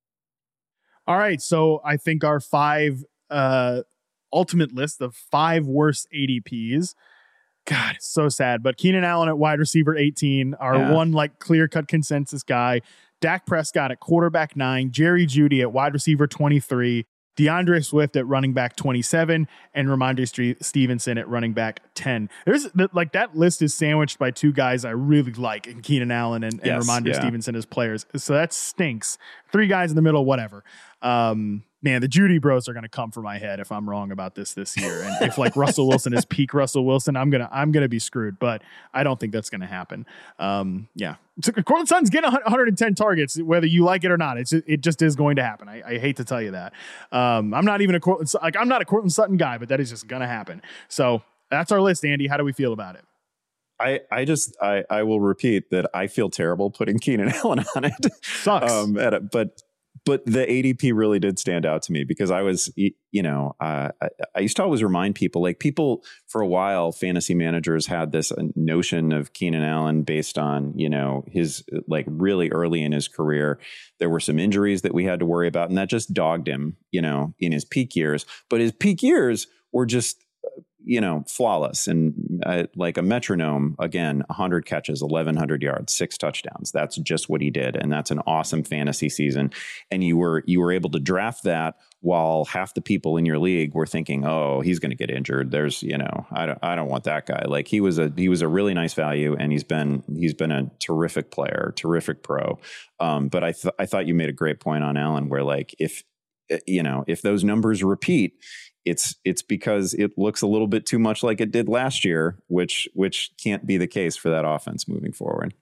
All right, so I think our five uh ultimate list of five worst A D Ps. God, it's so sad. But Keenan Allen at wide receiver eighteen, our Yeah. one like clear-cut consensus guy. Dak Prescott at quarterback nine, Jerry Jeudy at wide receiver twenty-three, DeAndre Swift at running back twenty-seven, and Ramondre Stevenson at running back ten. There's like that list is sandwiched by two guys I really like in Keenan Allen and, and Yes, Ramondre yeah. Stevenson as players. So that stinks. Three guys in the middle, whatever. Um, man, the Jeudy bros are going to come for my head if I'm wrong about this this year. And if like Russell Wilson is peak Russell Wilson, I'm gonna I'm gonna be screwed. But I don't think that's going to happen. Um, yeah, so Cortland Sutton's getting one hundred ten targets, whether you like it or not. It's it just is going to happen. I, I hate to tell you that. Um, I'm not even a Cortland like I'm not a Cortland Sutton guy, but that is just going to happen. So that's our list, Andy. How do we feel about it? I, I just I, I will repeat that I feel terrible putting Keenan Allen on it. Sucks. Um, at a, but but the A D P really did stand out to me because I was, you know, uh, I, I used to always remind people, like people for a while, fantasy managers had this notion of Keenan Allen based on, you know, his like really early in his career. There were some injuries that we had to worry about, and that just dogged him, you know, in his peak years. But his peak years were just, you know, flawless and uh, like a metronome. Again, one hundred catches, eleven hundred yards, six touchdowns. That's just what he did, and that's an awesome fantasy season. And you were you were able to draft that while half the people in your league were thinking, "Oh, he's going to get injured." There's, you know, I don't I don't want that guy. Like he was a he was a really nice value, and he's been he's been a terrific player, terrific pro. Um, but I th- I thought you made a great point on Allen, where like if you know if those numbers repeat. It's it's because it looks a little bit too much like it did last year, which which can't be the case for that offense moving forward.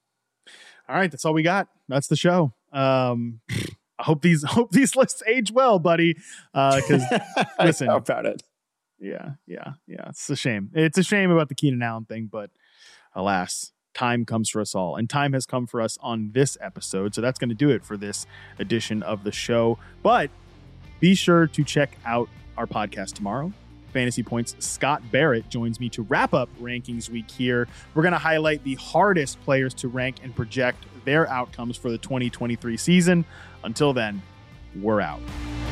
All right, that's all we got. That's the show. Um, I hope these hope these lists age well, buddy. Because uh, listen, how about it? Yeah, yeah, yeah. It's a shame. It's a shame about the Keenan Allen thing, but alas, time comes for us all, and time has come for us on this episode. So that's going to do it for this edition of the show. But be sure to check out our podcast tomorrow. Fantasy Points Scott Barrett joins me to wrap up rankings week here. We're going to highlight the hardest players to rank and project their outcomes for the twenty twenty-three season. Until then, we're out.